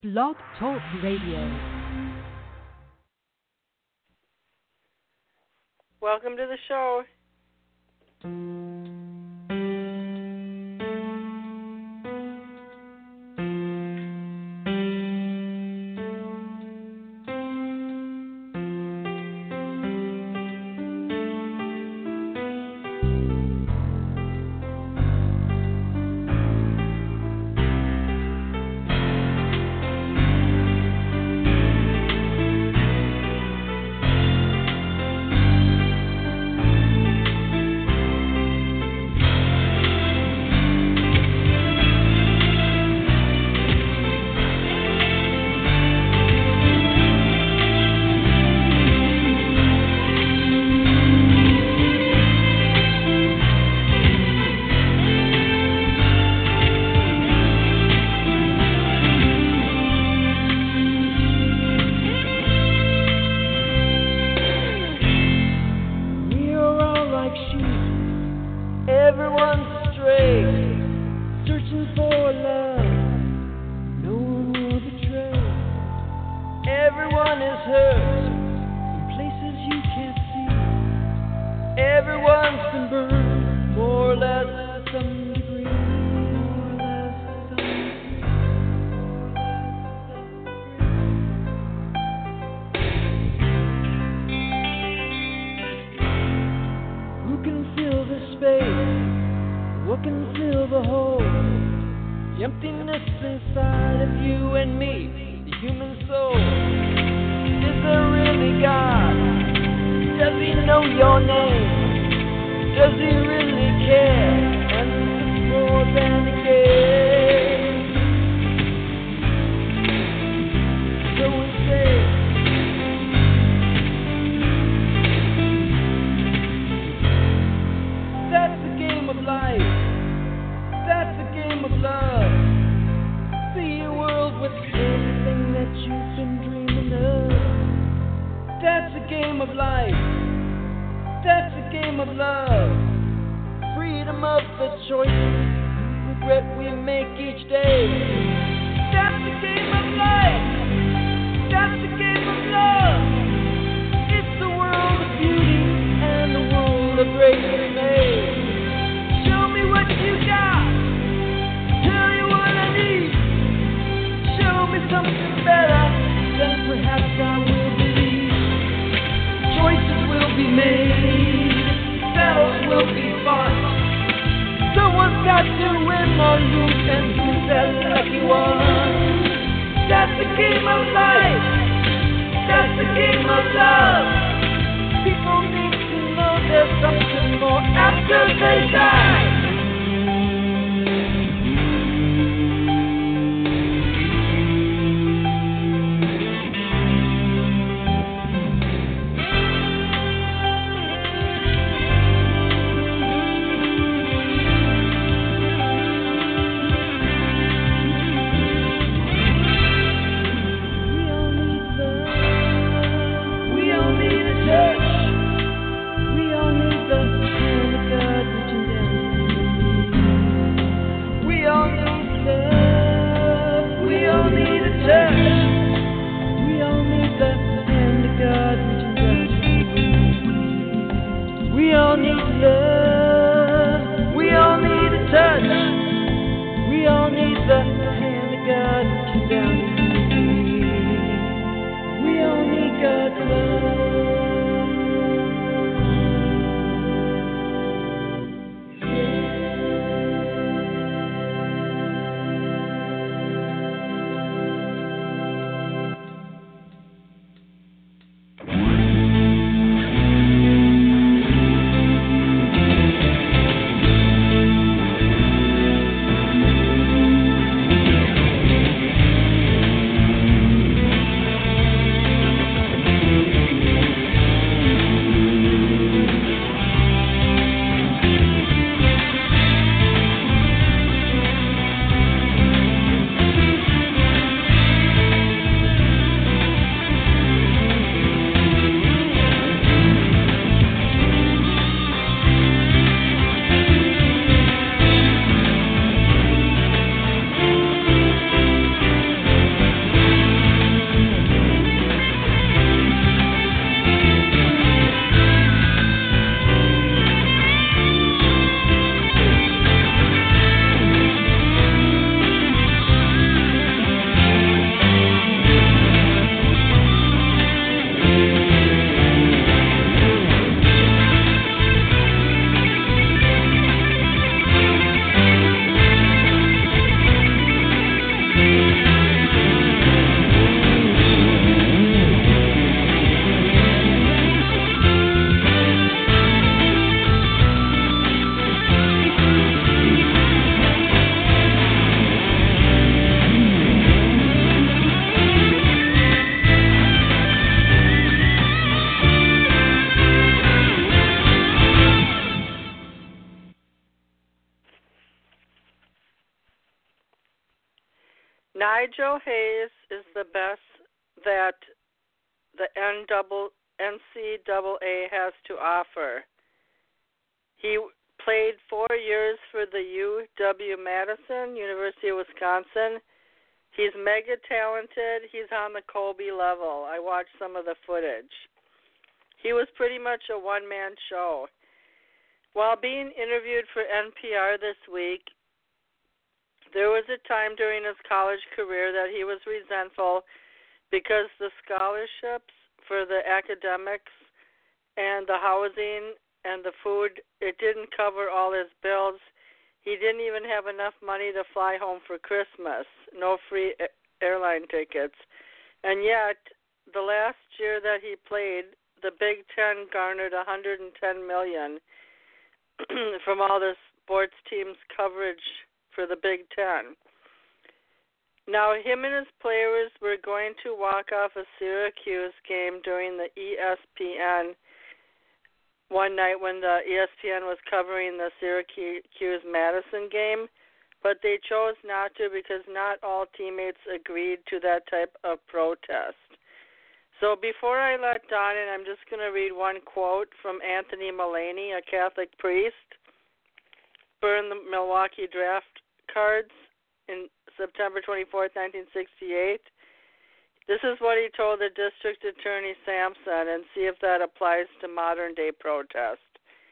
Blog Talk Radio. Welcome to the show. We all need the hand of God reaching down. Nigel Hayes is the best that the NCAA has to offer. He played 4 years for the UW-Madison, University of Wisconsin. He's mega talented. He's on the Kobe level. I watched some of the footage. He was pretty much a one-man show. While being interviewed for NPR this week, there was a time during his college career that he was resentful because the scholarships for the academics and the housing and the food, it didn't cover all his bills. He didn't even have enough money to fly home for Christmas. No free airline tickets. And yet, the last year that he played, the Big Ten garnered $110 million from all the sports teams' coverage for the Big Ten. Now, him and his players were going to walk off a Syracuse game during the ESPN one night when the ESPN was covering the Syracuse-Madison game, but they chose not to because not all teammates agreed to that type of protest. So before I let Don in, I'm just going to read one quote from Anthony Mullaney, a Catholic priest, burned the Milwaukee draft cards in September 24th, 1968. This is what he told the district attorney Sampson, and see if that applies to modern-day protest.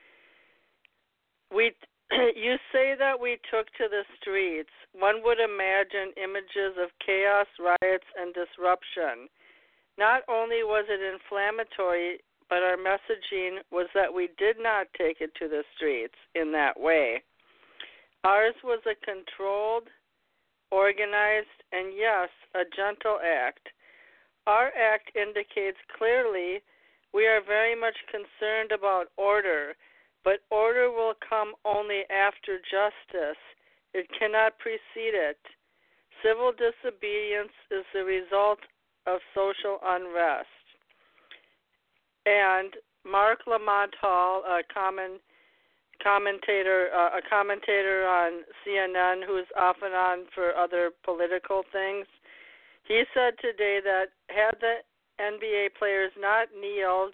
You say that we took to the streets. One would imagine images of chaos, riots, and disruption. Not only was it inflammatory, but our messaging was that we did not take it to the streets in that way. Ours was a controlled, organized, and yes, a gentle act. Our act indicates clearly we are very much concerned about order, but order will come only after justice. It cannot precede it. Civil disobedience is the result of social unrest. And Mark Lamont Hall, a commentator on CNN, who's often on for other political things, he said today that had the NBA players not kneeled,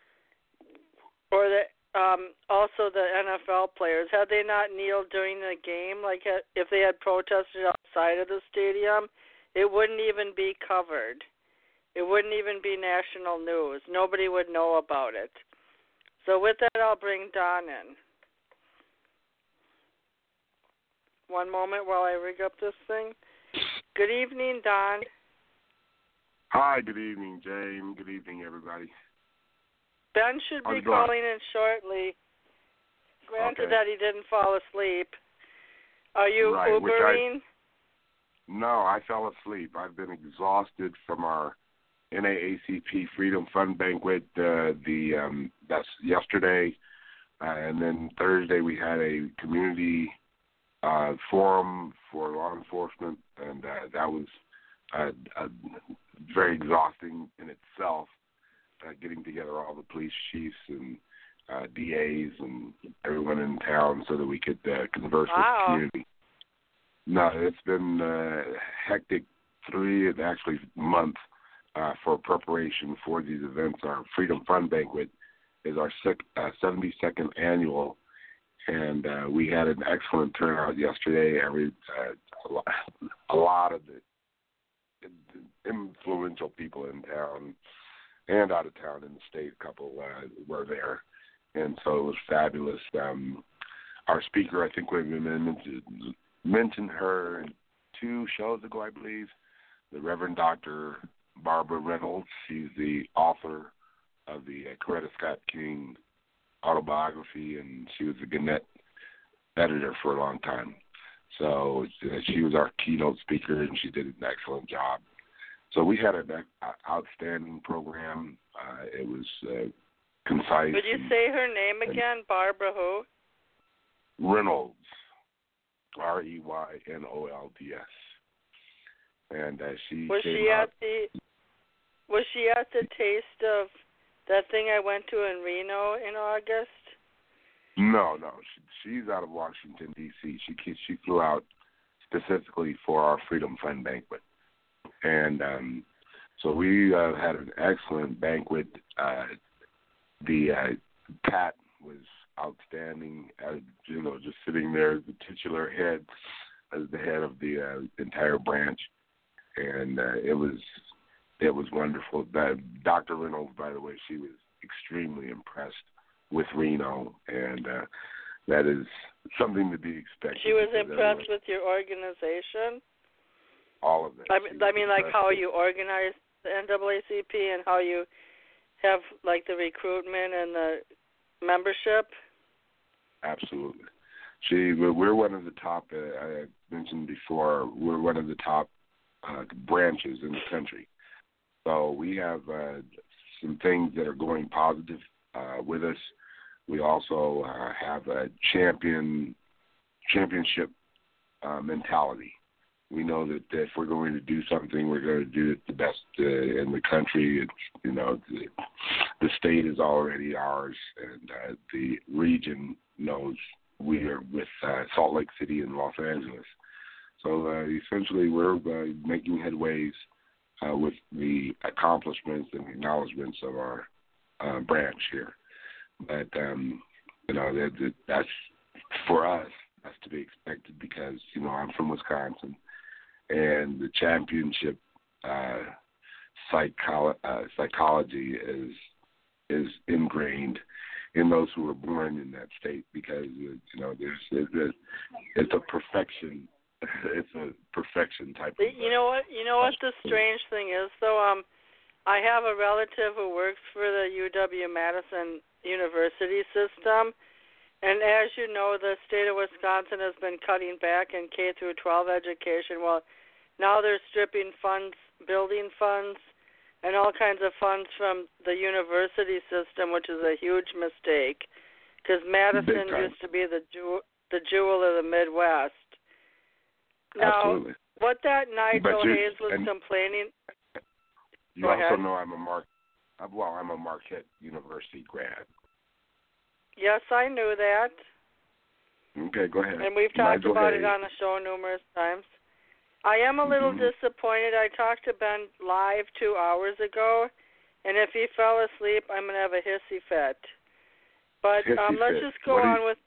or also the NFL players, had they not kneeled during the game, like if they had protested outside of the stadium, it wouldn't even be covered. It wouldn't even be national news. Nobody would know about it. So with that, I'll bring Don in. One moment while I rig up this thing. Good evening, Don. Hi, good evening, Jane. Good evening, everybody. Ben should be calling in shortly. Granted that he didn't fall asleep. Are you Ubering? No, I fell asleep. I've been exhausted from our NAACP Freedom Fund Banquet. That's yesterday. And then Thursday we had a community forum for law enforcement, and that was very exhausting in itself, getting together all the police chiefs and DAs and everyone in town so that we could converse with the community. No, it's been hectic 3 months for preparation for these events. Our Freedom Fund Banquet is our 72nd annual, and we had an excellent turnout yesterday. A lot of the influential people in town and out of town in the state, a couple were there, and so it was fabulous. Our speaker, I think we mentioned her 2 shows ago, I believe, the Reverend Dr. Barbara Reynolds. She's the author of the Coretta Scott King autobiography, and she was the Gannett editor for a long time. So she was our keynote speaker, and she did an excellent job. So we had an outstanding program. It was concise. Would you say her name again? Barbara who? Reynolds. Reynolds. And was she at the taste of that thing I went to in Reno in August? No. She's out of Washington, D.C. She flew out specifically for our Freedom Fund Banquet. And so we had an excellent banquet. The Pat was outstanding, just sitting there as the titular head, as the head of the entire branch, and it was wonderful. Dr. Reynolds, by the way, she was extremely impressed with Reno, and that is something to be expected. She was impressed with your organization? All of it. I mean, like how you organize the NAACP and how you have, like, the recruitment and the membership? Absolutely. We're one of the top, I mentioned before, we're one of the top branches in the country. So we have some things that are going positive with us. We also have a championship mentality. We know that if we're going to do something, we're going to do it the best in the country. The state is already ours, and the region knows we are with Salt Lake City and Los Angeles. So essentially, we're making headways with the accomplishments and acknowledgments of our branch here. But that's for us. That's to be expected because I'm from Wisconsin, and the championship psychology is ingrained in those who are born in that state because it's a perfection. It's a perfection type of. You know what the strange thing is though. I have a relative who works for the UW-Madison University system, and as you know, the state of Wisconsin has been cutting back in K through 12 education. Well, now they're stripping funds, building funds, and all kinds of funds from the university system, which is a huge mistake, because Madison used to be the jewel of the Midwest. Now, absolutely. What that Nigel Hayes was complaining. You also know I'm a Marquette University grad. Yes, I knew that. Okay, go ahead. And we've talked about it on the show numerous times. I am a little disappointed. I talked to Ben live 2 hours ago, and if he fell asleep, I'm going to have a hissy fit. But let's just go on with.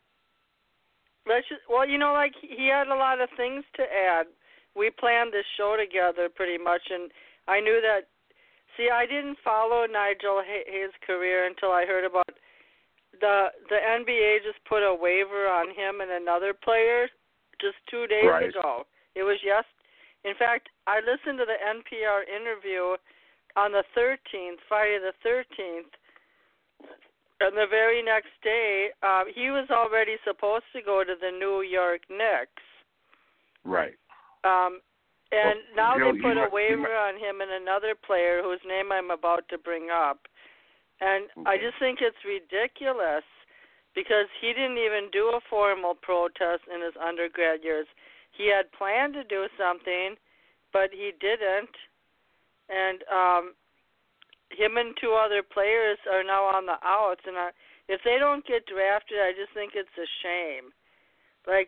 Well, he had a lot of things to add. We planned this show together pretty much, and I knew that. See, I didn't follow Nigel Hayes' career until I heard about the NBA just put a waiver on him and another player just 2 days ago. It was in fact, I listened to the NPR interview on the 13th, Friday the 13th, and the very next day, he was already supposed to go to the New York Knicks. Right. And now they put a waiver on him and another player whose name I'm about to bring up. And I just think it's ridiculous because he didn't even do a formal protest in his undergrad years. He had planned to do something, but he didn't. And him and two other players are now on the outs. And if they don't get drafted, I just think it's a shame. Like,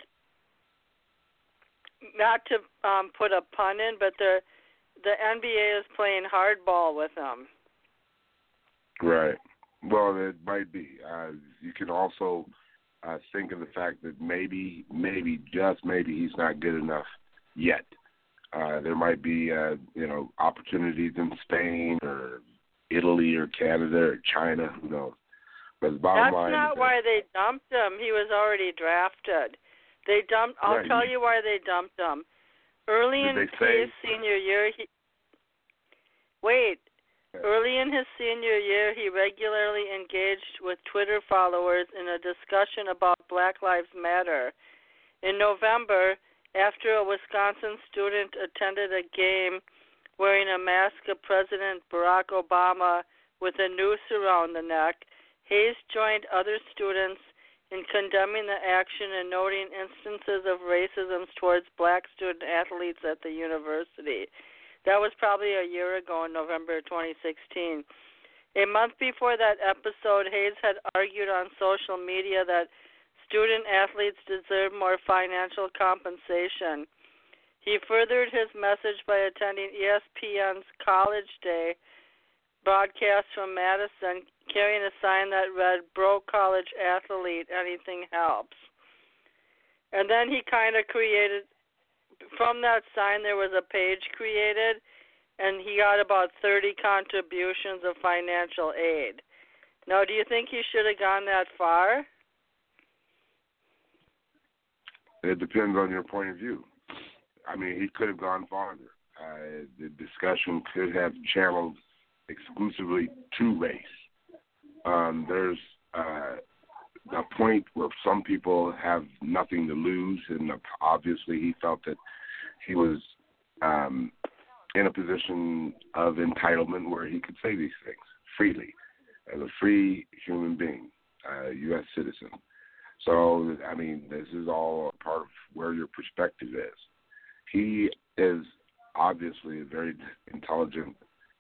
not to put a pun in, but the NBA is playing hardball with them. Right. Well, it might be. You can also think of the fact that maybe, just maybe, he's not good enough yet. There might be, opportunities in Spain or Italy or Canada or China. Who knows? But the bottom line that's not why they dumped him. He was already drafted. I'll tell you why they dumped him. Early in his senior year, Early in his senior year, he regularly engaged with Twitter followers in a discussion about Black Lives Matter. In November, after a Wisconsin student attended a game wearing a mask of President Barack Obama with a noose around the neck, Hayes joined other students in condemning the action and noting instances of racism towards black student athletes at the university. That was probably a year ago in November 2016. A month before that episode, Hayes had argued on social media that student athletes deserve more financial compensation. He furthered his message by attending ESPN's College Day broadcast from Madison, carrying a sign that read, "Broke college athlete, anything helps." And then he kind of created, from that sign there was a page created, and he got about 30 contributions of financial aid. Now, do you think he should have gone that far? It depends on your point of view. I mean, he could have gone farther. The discussion could have channeled exclusively to race. There's a point where some people have nothing to lose, and obviously he felt that he was in a position of entitlement where he could say these things freely as a free human being, a U.S. citizen. So, I mean, this is all a part of where your perspective is. He is obviously a very intelligent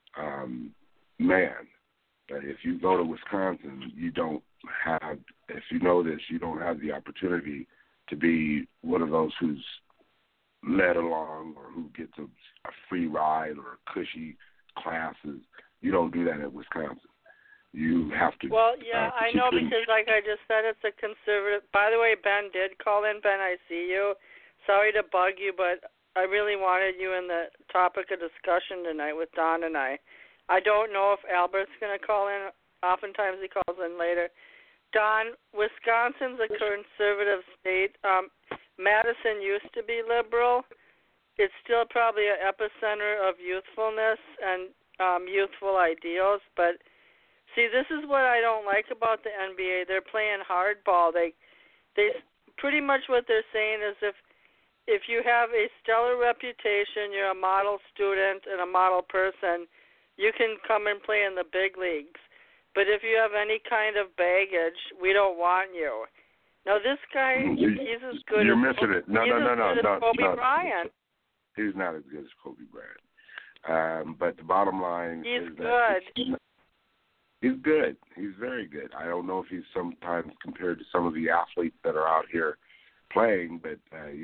man, but if you go to Wisconsin, you don't have, if you know this, you don't have the opportunity to be one of those who's led along or who gets a free ride or cushy classes. You don't do that at Wisconsin. You have to. Well, yeah, I know, because like I just said, it's a conservative. By the way, Ben did call in. Ben, I see you. Sorry to bug you, but I really wanted you in the topic of discussion tonight with Don and I. I don't know if Albert's going to call in. Oftentimes he calls in later. Don, Wisconsin's a conservative state. Madison used to be liberal. It's still probably an epicenter of youthfulness and youthful ideals. But, see, this is what I don't like about the NBA. They're playing hardball. They pretty much what they're saying is if you have a stellar reputation, you're a model student and a model person, you can come and play in the big leagues. But if you have any kind of baggage, we don't want you. Now, this guy, he's as good You're as missing it. No, Kobe Bryant. He's not as good as Kobe Bryant. But the bottom line is that he's good. He's very good. I don't know if he's sometimes compared to some of the athletes that are out here playing, but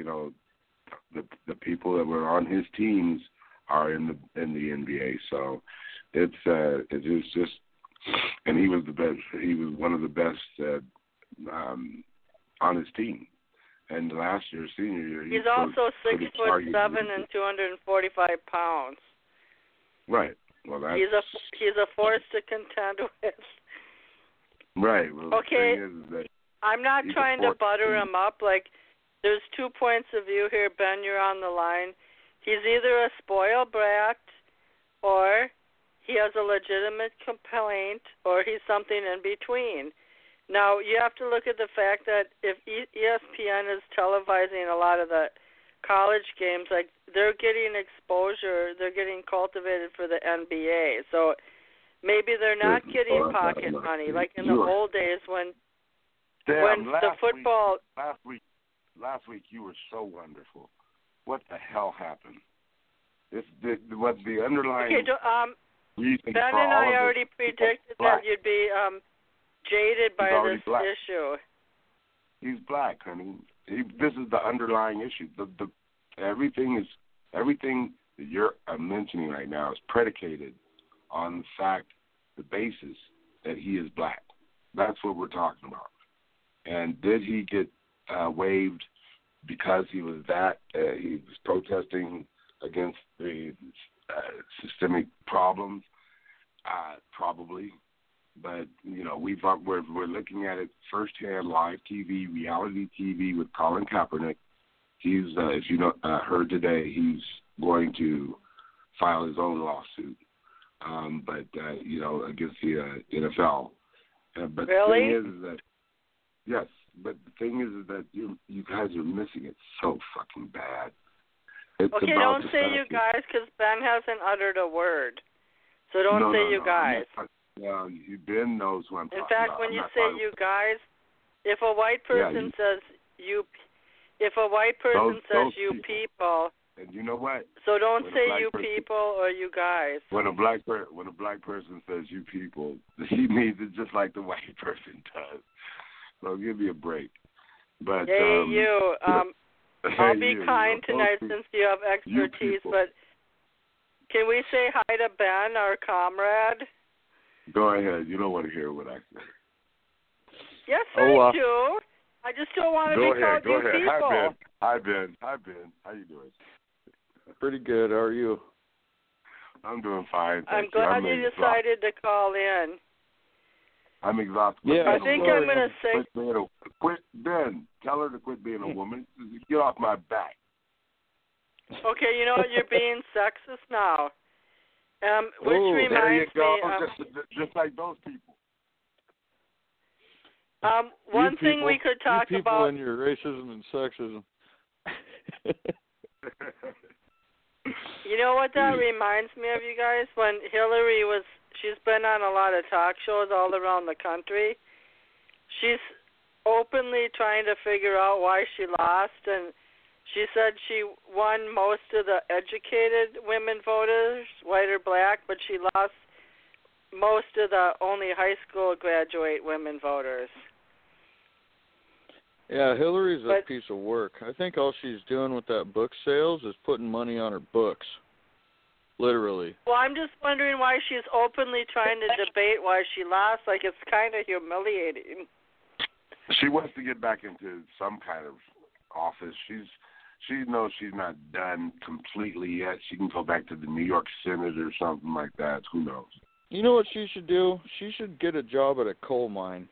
the people that were on his teams are in the NBA. So it is just, and he was the best. He was one of the best on his team. And last year, senior year, he's also 6'7" and 245 pounds. Right. Well, that's, he's a force to contend with. Right. Well, okay. The thing is that I'm not trying to butter him up. Like, there's 2 points of view here. Ben, you're on the line. He's either a spoiled brat, or he has a legitimate complaint, or he's something in between. Now, you have to look at the fact that if ESPN is televising a lot of the college games, like, they're getting exposure, they're getting cultivated for the NBA. So maybe they're not getting pocket money, like in the old days when the football. Last week you were so wonderful. What the hell happened? What the underlying reason Ben for and all I of already predicted that you'd be jaded by this issue. He's black, honey. This is the underlying issue. Everything that you're mentioning right now is predicated on the fact, the basis that he is black. That's what we're talking about. And did he get waived because he was that? He was protesting against the systemic problems? Probably. But, we're looking at it firsthand, live TV, reality TV with Colin Kaepernick. He's, if you heard today, he's going to file his own lawsuit, against the NFL. But really? The thing is that, yes, but the thing is that you guys are missing it so fucking bad. Okay, don't say you guys, because Ben hasn't uttered a word. So don't say you guys. Well, Ben knows who I'm talking about. In fact, when you say you guys, if a white person says you, if a white person says you people, and you know what? So don't say you people or you guys. When a black person says you people, he means it just like the white person does. So give me a break. But hey, you. I'll be kind tonight since you have expertise, but can we say hi to Ben, our comrade? Go ahead. You don't want to hear what I say. Yes, I do. I just don't want to be called you people. Hi, Ben. How you doing? Pretty good. How are you? I'm doing fine. I'm glad you decided to call in. I'm exhausted. Yeah, I think I'm going to say... Quit, Ben. Tell her to quit being a woman. Get off my back. Okay, you know what? You're being sexist now. Which reminds there you go. me... just like those people. One thing we could talk you people about... and your racism and sexism. You know what that reminds me of, you guys? When Hillary she's been on a lot of talk shows all around the country. She's openly trying to figure out why she lost, and she said she won most of the educated women voters, white or black, but she lost most of the only high school graduate women voters. Yeah, Hillary's a piece of work. I think all she's doing with that book sales is putting money on her books. Literally. Well, I'm just wondering why she's openly trying to debate why she lost. Like, it's kind of humiliating. She wants to get back into some kind of office. She knows she's not done completely yet. She can go back to the New York Senate or something like that. Who knows? You know what she should do? She should get a job at a coal mine.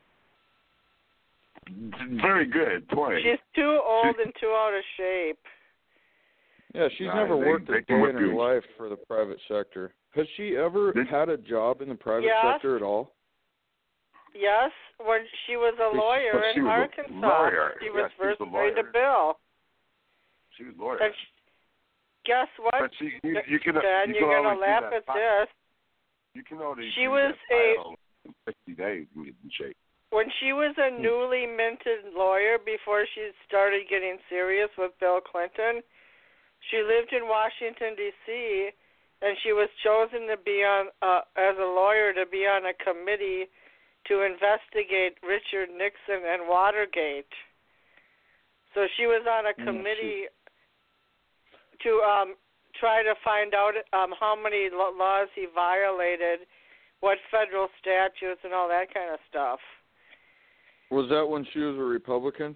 Very good point. She's too old and too out of shape. Yeah, she's never worked a day in her life for the private sector. Has she ever had a job in the private sector at all? Yes, when she was a lawyer in Arkansas. She was first married to Bill. She was a lawyer. And guess what? But you're going to laugh at this. You can only she was a 60 days and get in shape. When she was a newly minted lawyer before she started getting serious with Bill Clinton, she lived in Washington, D.C., and she was chosen to be on as a lawyer to be on a committee to investigate Richard Nixon and Watergate. So she was on a committee to try to find out how many laws he violated, what federal statutes, and all that kind of stuff. Was that when she was a Republican?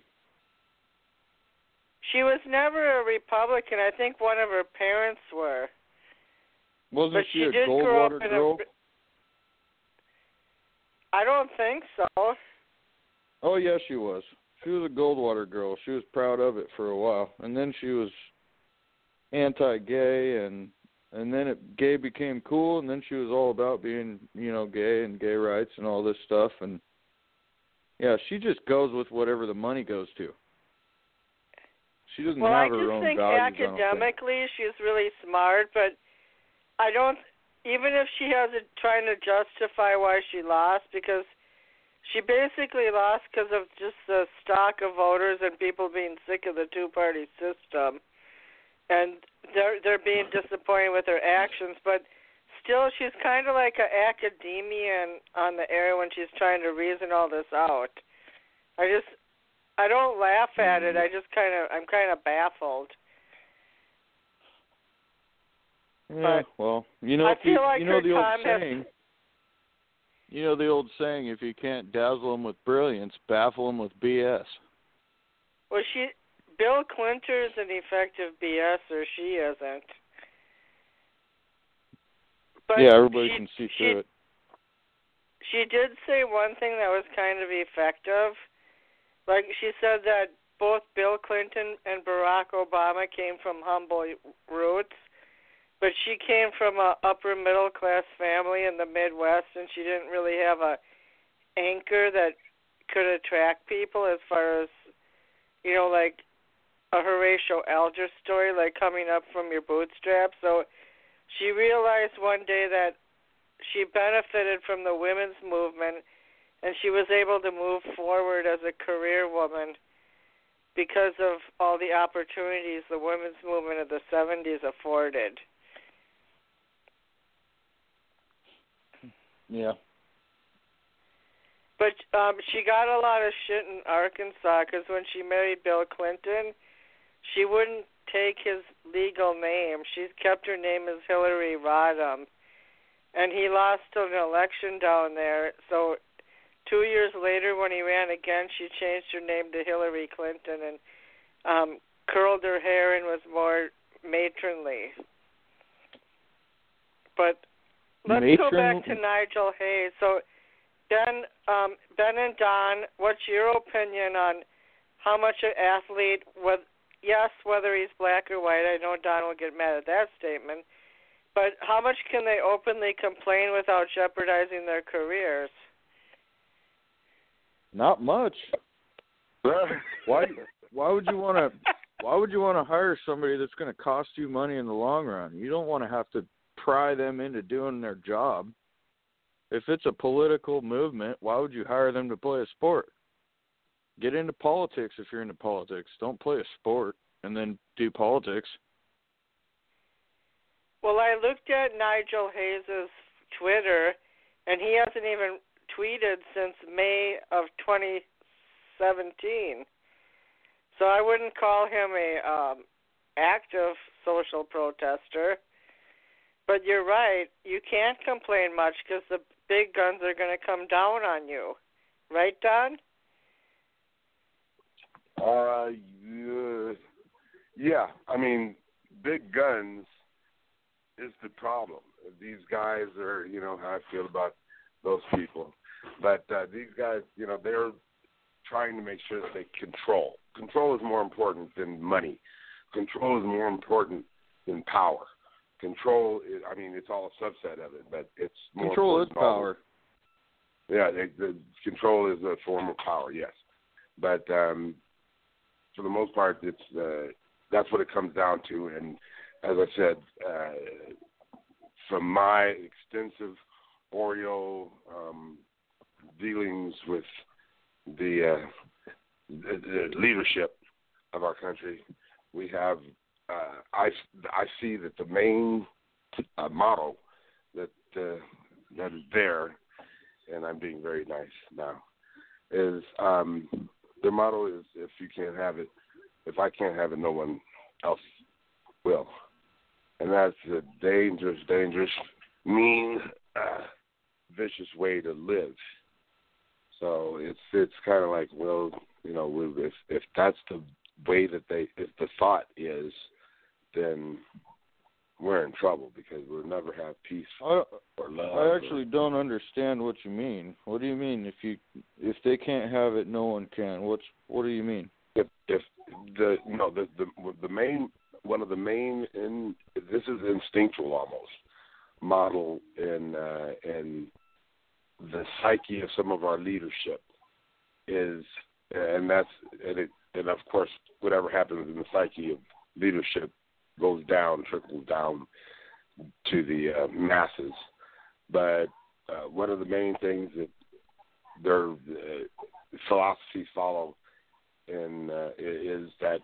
She was never a Republican. I think one of her parents were. Wasn't she a Goldwater girl? I don't think so. Oh, yeah, she was. She was a Goldwater girl. She was proud of it for a while. And then she was anti-gay, and then gay became cool, and then she was all about being, gay and gay rights and all this stuff. And, yeah, she just goes with whatever the money goes to. She doesn't have her own values. Well, I just think academically she's really smart, but I don't, even if she has it trying to justify why she lost, because she basically lost because of just the stock of voters and people being sick of the two-party system. And they're being disappointed with her actions, but still she's kind of like an academician on the air when she's trying to reason all this out. I don't laugh at it. I'm kind of baffled. Yeah, well, the old saying, if you can't dazzle them with brilliance, baffle them with BS. Well, Bill Clinton's an effective BS-er. She isn't. But yeah, everybody can see through it. She did say one thing that was kind of effective. Like, she said that both Bill Clinton and Barack Obama came from humble roots, but she came from a upper middle class family in the Midwest, and she didn't really have a anchor that could attract people as far as, like a Horatio Alger story, like coming up from your bootstraps. So she realized one day that she benefited from the women's movement, and she was able to move forward as a career woman because of all the opportunities the women's movement of the 70s afforded. Yeah. But she got a lot of shit in Arkansas because when she married Bill Clinton, she wouldn't take his legal name. She's kept her name as Hillary Rodham. And he lost an election down there. So 2 years later when he ran again, she changed her name to Hillary Clinton and curled her hair and was more matronly. But let's go back to Nigel Hayes. So Ben and Don, what's your opinion on how much an athlete, whether he's black or white? I know Don will get mad at that statement. But how much can they openly complain without jeopardizing their careers? Not much. Why would you want to hire somebody that's going to cost you money in the long run? You don't want to have to pry them into doing their job. If it's a political movement, why would you hire them to play a sport? Get into politics if you're into politics. Don't play a sport and then do politics. Well, I looked at Nigel Hayes' Twitter, and he hasn't even tweeted since May of 2017. So I wouldn't call him a active social protester. But you're right. You can't complain much because the big guns are going to come down on you. Right, Don? Yeah. I mean, big guns is the problem. These guys are, how I feel about those people. But these guys, they're trying to make sure that they control. Control is more important than money. Control is more important than power. Control is, it's all a subset of it, but it's more control is power. Yeah, the control is a form of power, yes. But for the most part, it's that's what it comes down to. And as I said, from my extensive Oreo dealings with the leadership of our country, we have I see that the main motto that is there, and I'm being very nice now, is their motto is, if you can't have it, if I can't have it, no one else will. And that's a dangerous, mean, vicious way to live. So it's kind of like, well, if that's the way that if the thought is, then we're in trouble because we'll never have peace or love. I actually don't understand what you mean. What do you mean? If they can't have it, no one can. What do you mean? If the main, one of the main, this is instinctual almost model in the psyche of some of our leadership is, and of course whatever happens in the psyche of leadership trickles down to the masses. But one of the main things that their philosophies follow is that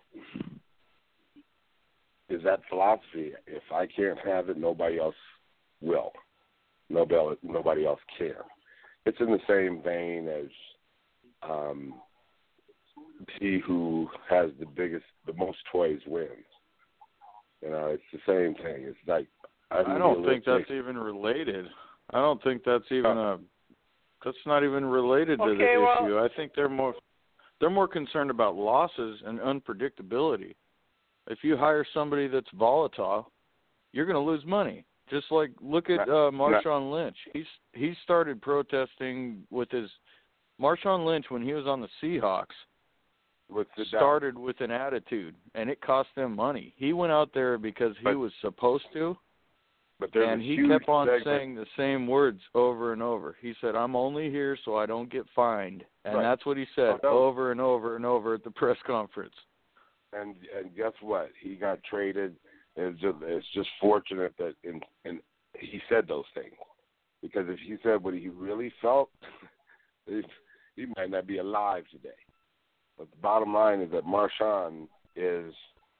philosophy. If I can't have it, nobody else will. Nobody else can. It's in the same vein as he who has the most toys wins. It's the same thing. It's like I don't think that's even related. I don't think that's even that's not even related to the issue. I think they're more concerned about losses and unpredictability. If you hire somebody that's volatile, you're going to lose money. Just like look at Marshawn Lynch. He started protesting with Marshawn Lynch when he was on the Seahawks. Started with an attitude, and it cost them money. He went out there because he was supposed to, and he kept on saying the same words over and over. He said, "I'm only here so I don't get fined," and that's what he said over and over and over at the press conference. And guess what? He got traded. It's just fortunate that and he said those things, because if he said what he really felt, he might not be alive today. But the bottom line is that Marshawn is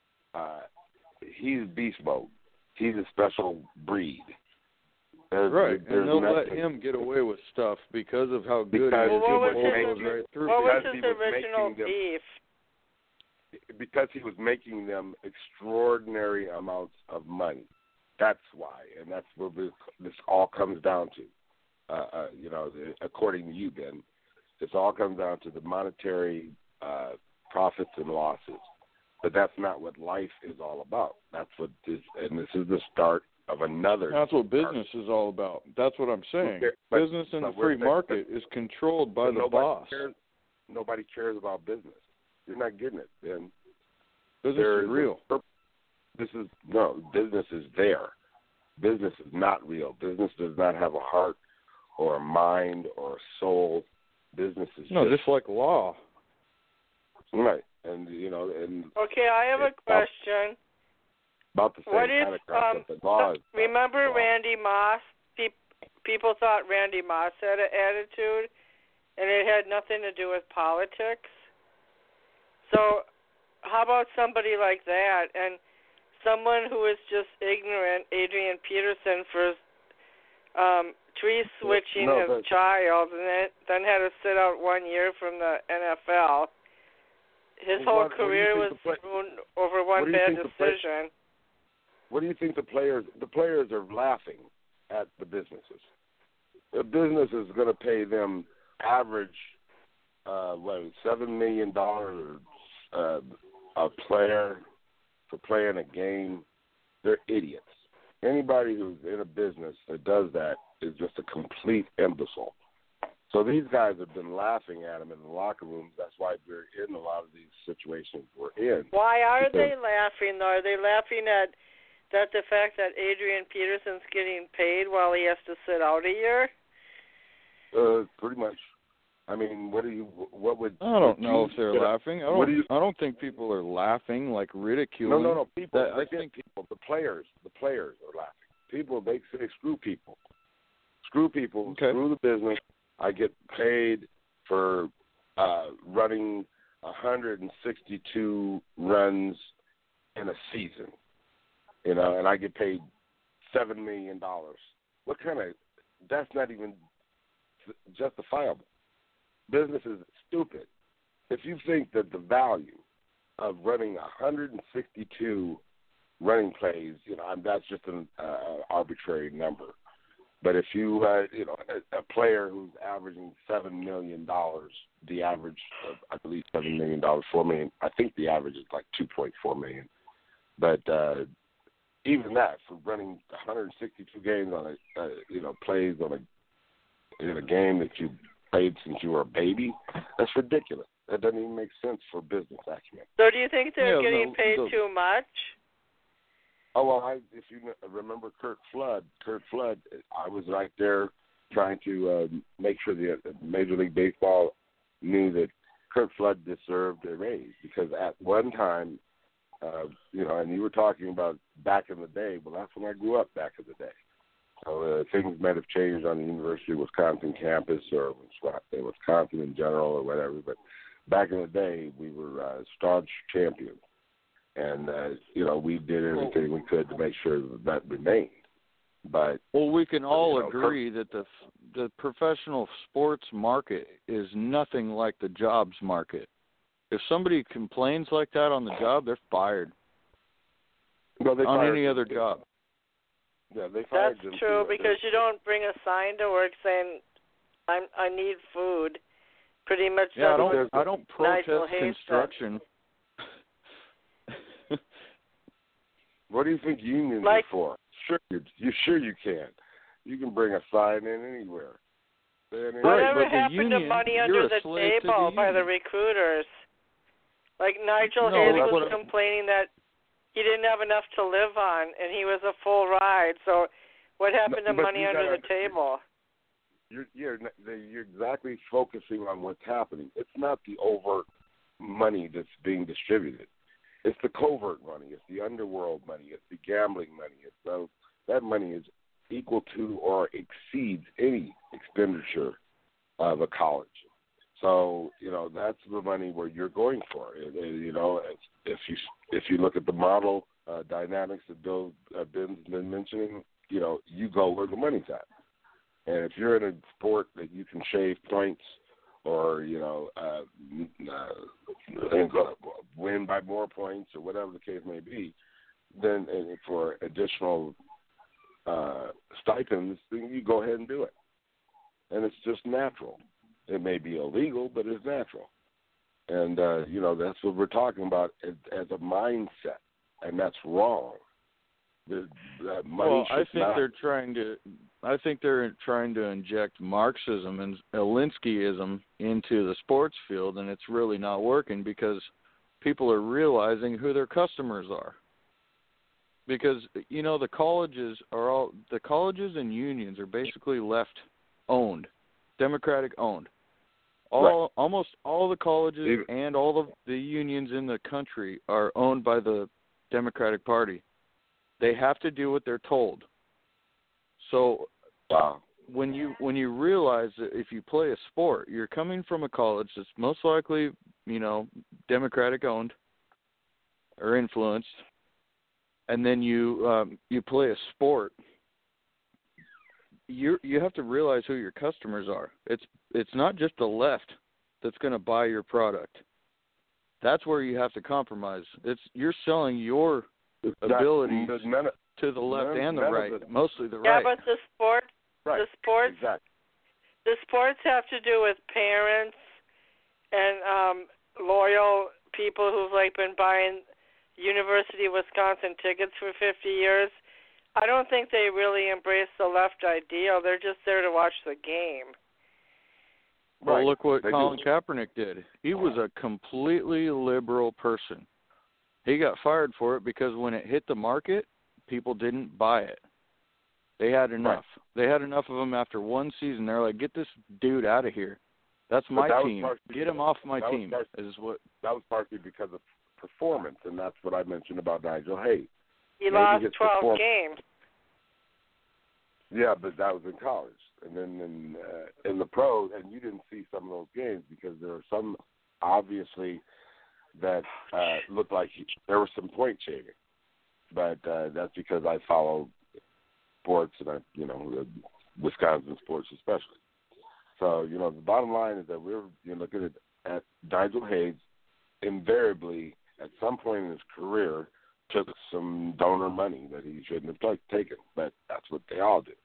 he's beast mode. He's a special breed. And they'll let him get away with stuff because of how good he is. What was his original beef? because he was making them extraordinary amounts of money. That's why, and that's where this all comes down to. According to you, Ben, this all comes down to the monetary profits and losses. But that's not what life is all about. That's what this, and this is the start of another. That's what business is all about. That's what I'm saying. Business in the free market is controlled by the boss. Nobody cares about business. You're not getting it, Ben. Business is real. Business is there. Business is not real. Business does not have a heart or a mind or a soul. Business is just like law. Right. And and okay, I have a question. About the same kind of concept that law is. Remember Randy Moss? People thought Randy Moss had an attitude, and it had nothing to do with politics. So, how about somebody like that, and someone who is just ignorant, Adrian Peterson, for tree switching his child, and then had to sit out 1 year from the NFL. His whole career was ruined over one bad decision. What do you think the players are laughing at the businesses? The business is going to pay them average, $7 million a player for playing a game. They're idiots. Anybody who's in a business that does that is just a complete imbecile. So these guys have been laughing at him in the locker rooms. That's why we're in a lot of these situations we're in. Why are they laughing, though? Are they laughing at the fact that Adrian Peterson's getting paid while he has to sit out a year? Pretty much. I mean, what would... I don't know if they're laughing. I don't think people are laughing, like ridiculing. No. People, the players are laughing. People, they say screw people. Screw people, okay. Screw the business. I get paid for running 162 runs in a season, and I get paid $7 million. What kind of? That's not even justifiable. Business is stupid. If you think that the value of running 162 running plays, that's just an arbitrary number. But if you, a player who's averaging $7 million, the average, I believe $7 million, $4 million. I think the average is like $2.4 million. But even that, for running 162 games on plays in a game that you played since you were a baby, that's ridiculous. That doesn't even make sense for business acumen. So do you think they're getting paid too much? Oh, well, if you remember Curt Flood, I was right there trying to make sure the Major League Baseball knew that Curt Flood deserved a raise because at one time, and you were talking about back in the day, well, that's when I grew up back in the day. So things might have changed on the University of Wisconsin campus or Wisconsin in general or whatever, but back in the day, we were staunch champions. And, we did everything we could to make sure that remained. But we can all agree that the professional sports market is nothing like the jobs market. If somebody complains like that on the job, they're fired. On any other job. Yeah, they fired them. That's true because you don't bring a sign to work saying, I need food. Pretty much. Yeah, I don't protest construction. What do you think unions are for? Sure, you can. You can bring a sign in anywhere. Whatever happened to money under the table by the recruiters? Like Nigel Hayes was complaining that he didn't have enough to live on, and he was a full ride. So what happened to money under the table? You're exactly focusing on what's happening. It's not the overt money that's being distributed. It's the covert money. It's the underworld money. It's the gambling money. That money is equal to or exceeds any expenditure of a college. So, that's the money where you're going for. If you look at the model dynamics that Ben's been mentioning, you go where the money's at. And if you're in a sport that you can shave points or win by more points or whatever the case may be, then for additional stipends, then you go ahead and do it. And it's just natural. It may be illegal, but it's natural. And, that's what we're talking about as a mindset, and that's wrong. I think they're trying to inject Marxism and Alinskyism into the sports field, and it's really not working because people are realizing who their customers are. Because the colleges and unions are basically left owned, Democratic owned. Almost all the colleges and all of the unions in the country are owned by the Democratic Party. They have to do what they're told. So when you realize that if you play a sport, you're coming from a college that's most likely, Democratic owned or influenced, and then you play a sport, you have to realize who your customers are. It's not just the left that's going to buy your product. That's where you have to compromise. You're selling your abilities to the left and the right, mostly the right. Yeah, but the sports have to do with parents and loyal people who've been buying University of Wisconsin tickets for 50 years. I don't think they really embrace the left ideal. They're just there to watch the game. Well, look what Colin Kaepernick did. He was a completely liberal person. He got fired for it because when it hit the market, people didn't buy it. They had enough. They had enough of him after one season. They're like, get this dude out of here. That's my team. Get him off my team. That was partly because of performance, and that's what I mentioned about Nigel Hayes. He lost 12 games. Yeah, but that was in college. And then in the pros, and you didn't see some of those games because there were some, obviously, that looked like there was some point shaving. But that's because I follow sports and Wisconsin sports especially. So, the bottom line is that we're looking at Nigel Hayes invariably at some point in his career took some donor money that he shouldn't have taken, but that's what they all do.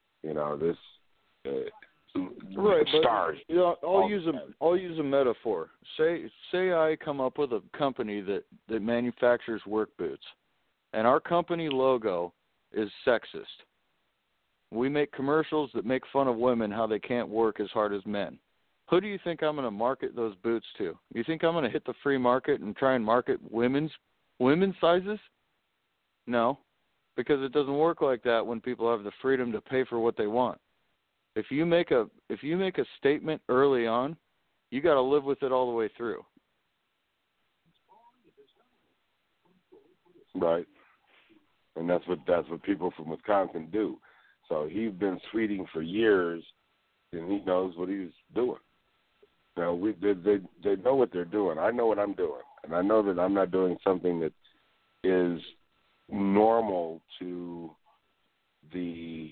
Stars. I'll use a metaphor. Say I come up with a company that manufactures work boots, and our company logo is sexist. We make commercials that make fun of women, how they can't work as hard as men. Who do you think I'm going to market those boots to? You think I'm going to hit the free market and try and market women's sizes? No, because it doesn't work like that when people have the freedom to pay for what they want. If you make a statement early on, you got to live with it all the way through. Right, and that's what people from Wisconsin do. So he's been tweeting for years, and he knows what he's doing. They know what they're doing. I know what I'm doing, and I know that I'm not doing something that is normal to the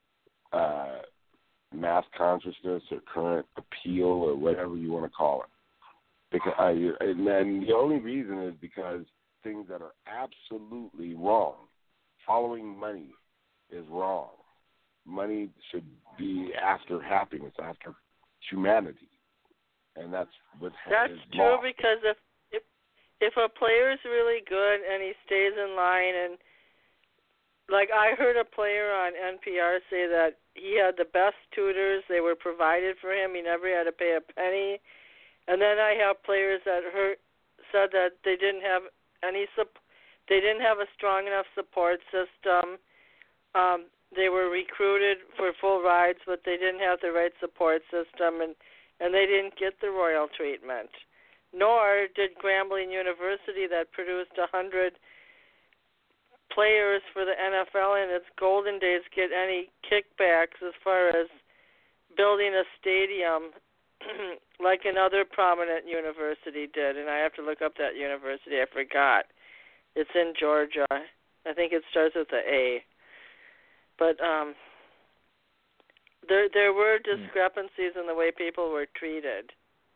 mass consciousness or current appeal or whatever you want to call it. And the only reason is because things that are absolutely wrong. Following money is wrong. Money should be after happiness, after humanity, and that's what that's true wrong. Because if a player is really good and he stays in line, and I heard a player on NPR say that he had the best tutors, they were provided for him, he never had to pay a penny, and then I have players that said that they didn't have they didn't have a strong enough support system. They were recruited for full rides, but they didn't have the right support system, and they didn't get the royal treatment. Nor did Grambling University, that produced 100 players for the NFL in its golden days, get any kickbacks as far as building a stadium like another prominent university did. And I have to look up that university. I forgot. It's in Georgia. I think it starts with the A. But There were discrepancies in the way people were treated.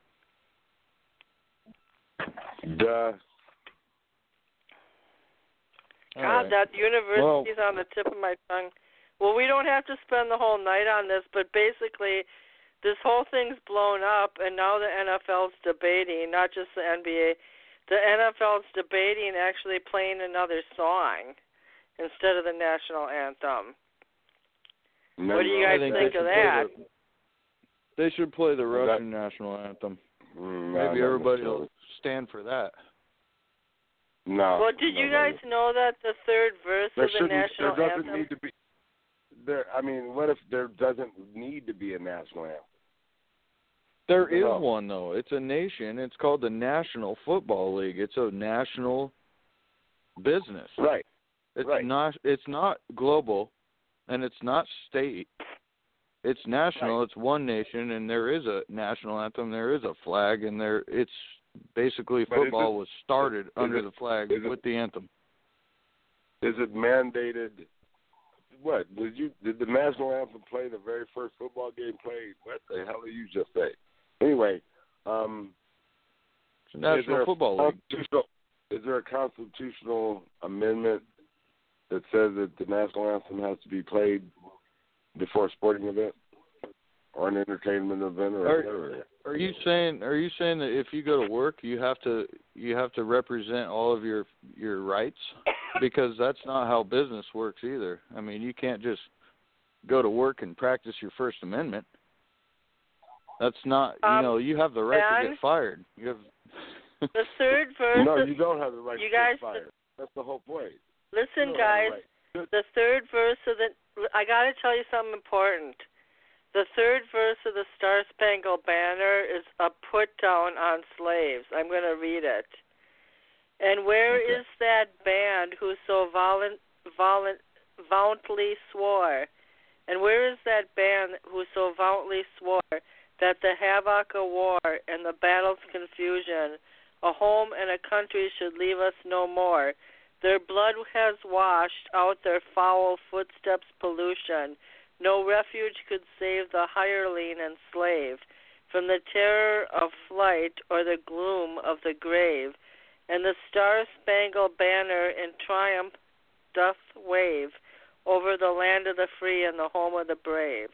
Duh. God, that university's on the tip of my tongue. Well, we don't have to spend the whole night on this, but basically, this whole thing's blown up, and now the NFL's debating, not just the NBA. The NFL's debating actually playing another song instead of the national anthem. What do you guys think of that? They should play the Russian national anthem. Maybe everybody will stand for that. No. Well, did you guys know that the third verse of the national there anthem? Doesn't need to be. What if there doesn't need to be a national anthem? There is one, though. It's a nation. It's called the National Football League. It's a national business. Right. It's not global, and it's not state. It's national. Right. It's one nation, and there is a national anthem. There is a flag, and it's basically football was started under the flag with the anthem. Is it mandated? What did the national anthem play the very first football game played? What the hell did you just say? Anyway, it's a National Football League. Is there a constitutional amendment that says that the national anthem has to be played before a sporting event or an entertainment event or whatever? Are you saying that if you go to work you have to represent all of your rights? Because that's not how business works either. I mean, you can't just go to work and practice your First Amendment. That's not, you have the right to get fired. You have the third verse. No, you don't have the right to get fired. That's the whole point. Listen, guys, the third verse of I got to tell you something important. The third verse of the Star Spangled Banner is a put down on slaves. I'm going to read it. And where is that band who so valiantly swore? And where is that band who so valiantly swore that the havoc of war and the battle's confusion, a home and a country should leave us no more? Their blood has washed out their foul footsteps' pollution. No refuge could save the hireling and slave from the terror of flight or the gloom of the grave. And the star-spangled banner in triumph doth wave over the land of the free and the home of the brave.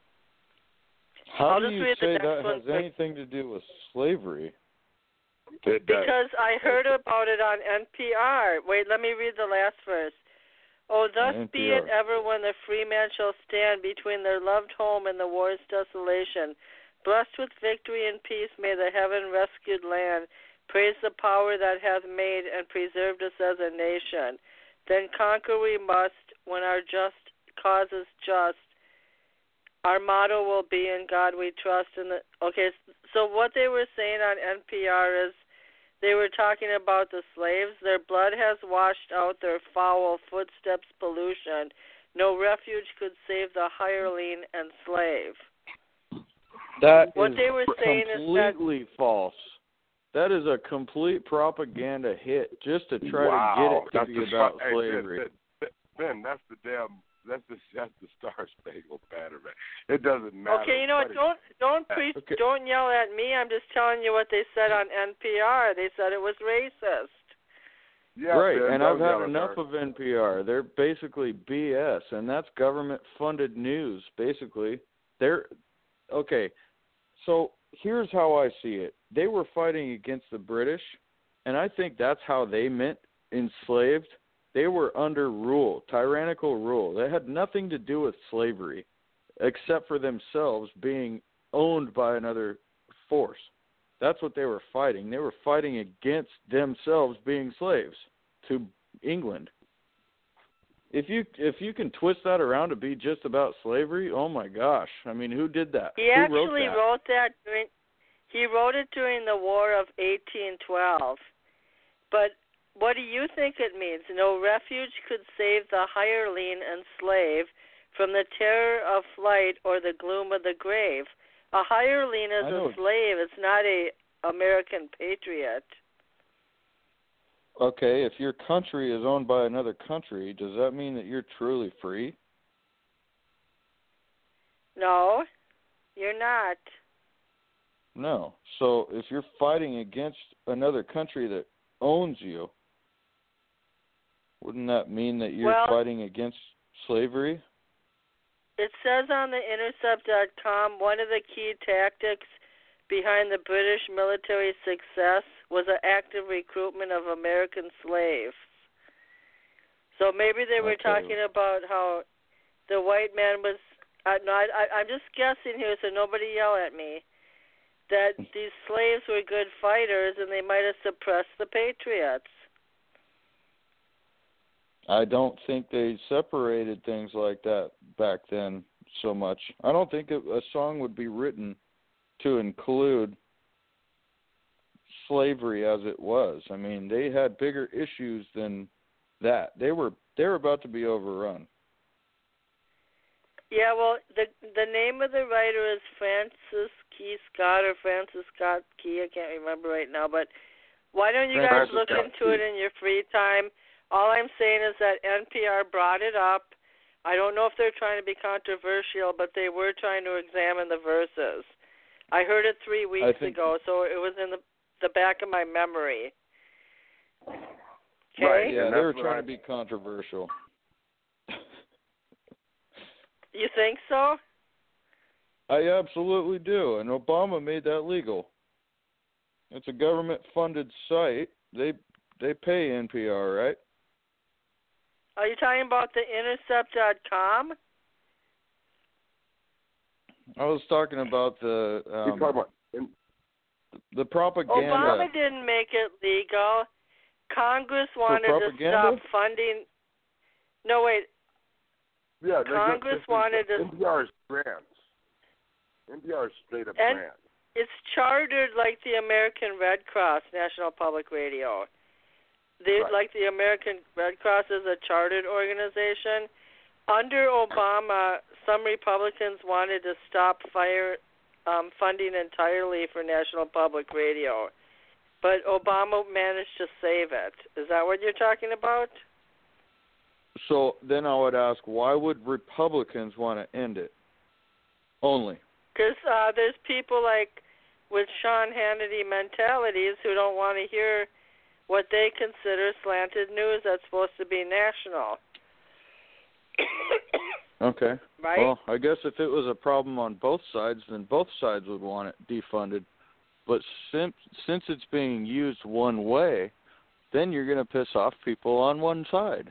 How do you say that has anything to do with slavery? Because I heard about it on NPR. Wait, let me read the last verse. Oh, thus be it ever when the free man shall stand between their loved home and the war's desolation. Blessed with victory and peace may the heaven-rescued land praise the power that hath made and preserved us as a nation. Then conquer we must when our just cause is just. Our motto will be in God we trust. So what they were saying on NPR is they were talking about the slaves. Their blood has washed out their foul footsteps pollution. No refuge could save the hireling and slave. That what is they were saying completely false. That is a complete propaganda hit just to try to get it to be about slavery. Ben, that's the Star Spangled Banner, man. It doesn't matter. Okay, you know what? Don't preach. Okay. Don't yell at me. I'm just telling you what they said on NPR. They said it was racist. Yeah, right, Ben, and I've had enough of NPR. They're basically BS, and that's government-funded news. Basically, So here's how I see it. They were fighting against the British, and I think that's how they meant enslaved. They were under rule, tyrannical rule. They had nothing to do with slavery except for themselves being owned by another force. That's what they were fighting. They were fighting against themselves being slaves to England. If you can twist that around to be just about slavery, oh my gosh! I mean, who did that? He actually wrote that during the War of 1812. But what do you think it means? No refuge could save the hireling and slave from the terror of flight or the gloom of the grave. A hireling is a slave. It's not a American patriot. Okay, if your country is owned by another country, does that mean that you're truly free? No, No, you're not. No. So if you're fighting against another country that owns you, wouldn't that mean that you're fighting against slavery? It says on the Intercept.com, one of the key tactics behind the British military success was an active recruitment of American slaves. So maybe they were talking about how the white man was, I'm just guessing here so nobody yell at me, that these slaves were good fighters and they might have suppressed the patriots. I don't think they separated things like that back then so much. I don't think a song would be written to include slavery as it was. I mean, they had bigger issues than that. They were about to be overrun. Yeah, well, the name of the writer is Francis Key Scott or Francis Scott Key. I can't remember right now, but why don't you guys look into it in your free time? All I'm saying is that NPR brought it up. I don't know if they're trying to be controversial, but they were trying to examine the verses. I heard it 3 weeks ago, so it was in the back of my memory. Okay? Right, yeah, they were trying to be controversial. You think so? I absolutely do, and Obama made that legal. It's a government-funded site. They pay NPR, right? Are you talking about the Intercept.com? I was talking about the propaganda. Obama didn't make it legal. Congress wanted to stop funding. No, wait. Yeah, Congress wanted to. NPR's grants. NPR's straight up grants. It's chartered like the American Red Cross, National Public Radio. Like the American Red Cross is a chartered organization. Under Obama, some Republicans wanted to stop funding entirely for National Public Radio. But Obama managed to save it. Is that what you're talking about? So then I would ask, why would Republicans want to end it? Only. Because there's people like with Sean Hannity mentalities who don't want to hear what they consider slanted news that's supposed to be national. Okay. Right? Well, I guess if it was a problem on both sides, then both sides would want it defunded. But since it's being used one way, then you're going to piss off people on one side.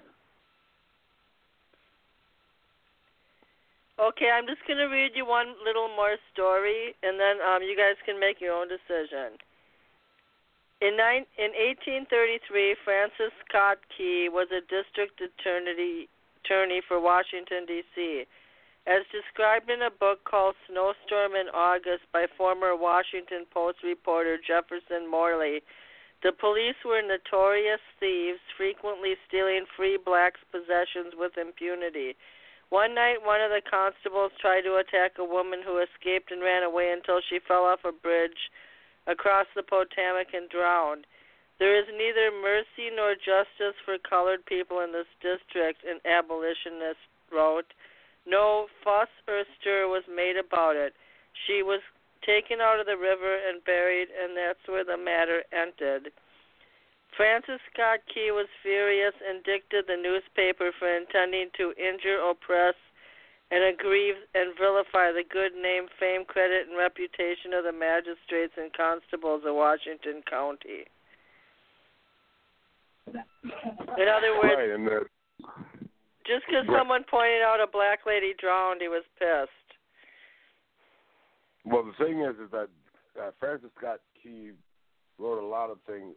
Okay, I'm just going to read you one little more story, and then you guys can make your own decision. In 1833, Francis Scott Key was a district attorney for Washington, D.C. As described in a book called Snowstorm in August by former Washington Post reporter Jefferson Morley, the police were notorious thieves, frequently stealing free blacks' possessions with impunity. One night, one of the constables tried to attack a woman who escaped and ran away until she fell off a bridge across the Potomac and drowned. There is neither mercy nor justice for colored people in this district, an abolitionist wrote. No fuss or stir was made about it. She was taken out of the river and buried, and that's where the matter ended. Francis Scott Key was furious and dictated the newspaper for intending to injure, oppress, and aggrieve and vilify the good name, fame, credit, and reputation of the magistrates and constables of Washington County. In other words, just because someone pointed out a black lady drowned, he was pissed. Well, the thing is that Francis Scott Key wrote a lot of things.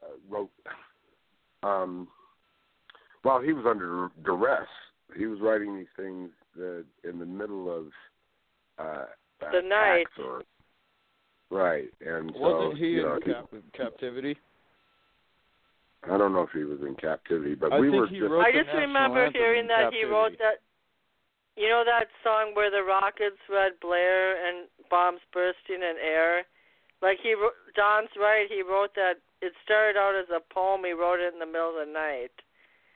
While he was under duress, he was writing these things in the middle of the night. Right, and wasn't so he in captivity? I don't know if he was in captivity, but I just remember hearing that he wrote that. You know that song where the rockets read Blair and bombs bursting in air? Like Don's right, he wrote that. It started out as a poem. He wrote it in the middle of the night.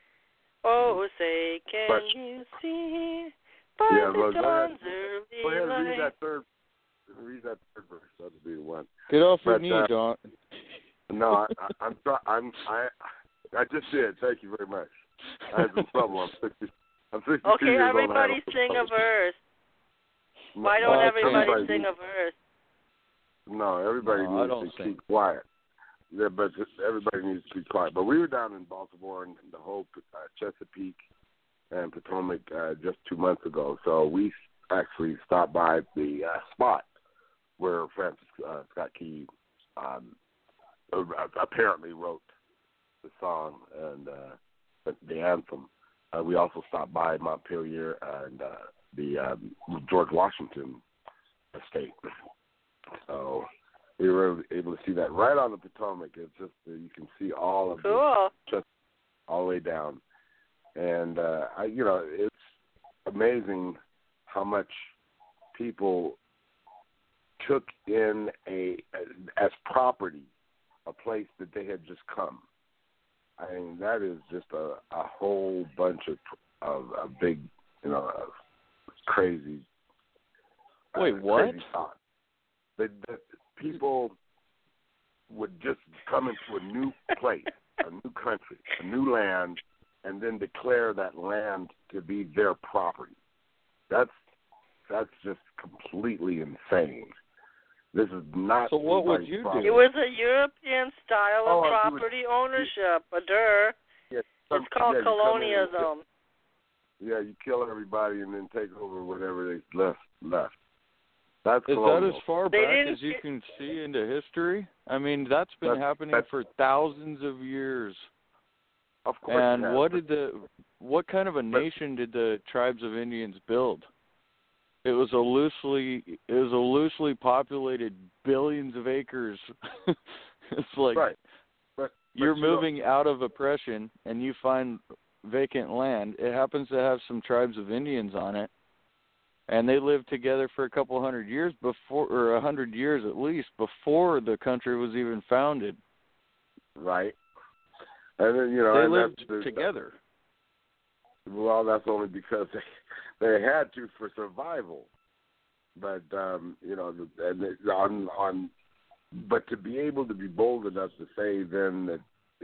Oh, say, can you see by the dawn's early that third verse. That'll be the one. Get off your knees, Don. No, I just did. Thank you very much. I had some trouble. I'm 62 Okay, years old. everybody sing a verse. Why don't everybody sing a verse? No, everybody needs to keep quiet. Yeah, but everybody needs to keep quiet. But we were down in Baltimore and the whole Chesapeake and Potomac just 2 months ago. So we actually stopped by the spot where Francis Scott Key apparently wrote the song and the anthem. We also stopped by Montpelier and the George Washington estate. So we were able to see that right on the Potomac. It's just you can see all of it just all the way down. And it's amazing how much people took in as property a place that they had just come. I mean, that is just a whole bunch of big, crazy. Wait, what? Crazy thought. That people would just come into a new place, a new country, a new land, and then declare that land to be their property. That's just completely insane. This is not. So what would you do? It was a European style of property ownership. Yeah, it's called colonialism. You kill everybody and then take over whatever they left. That's Is colonial. that as far back as you can see into history? I mean, that's been happening for thousands of years. Of course. And what kind of a nation did the tribes of Indians build? It was a loosely populated billions of acres. It's like but you're moving out of oppression and you find vacant land. It happens to have some tribes of Indians on it, and they lived together for a couple 100 years before, or 100 years at least, before the country was even founded. Right. And then they lived together. Well, that's only because they had to for survival. But but to be able to be bold enough to say then that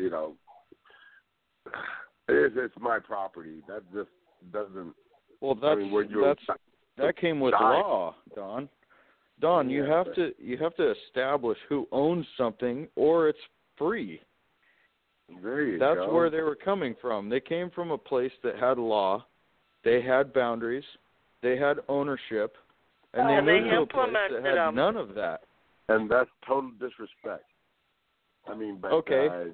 it's my property, that just doesn't. Well, that came with law, Don. Don, you have to establish who owns something, or it's free. There you go. That's go. where they were coming from. They came from a place that had law, they had boundaries, they had ownership, and they moved to a place that had none of that. And that's total disrespect. I mean, but okay.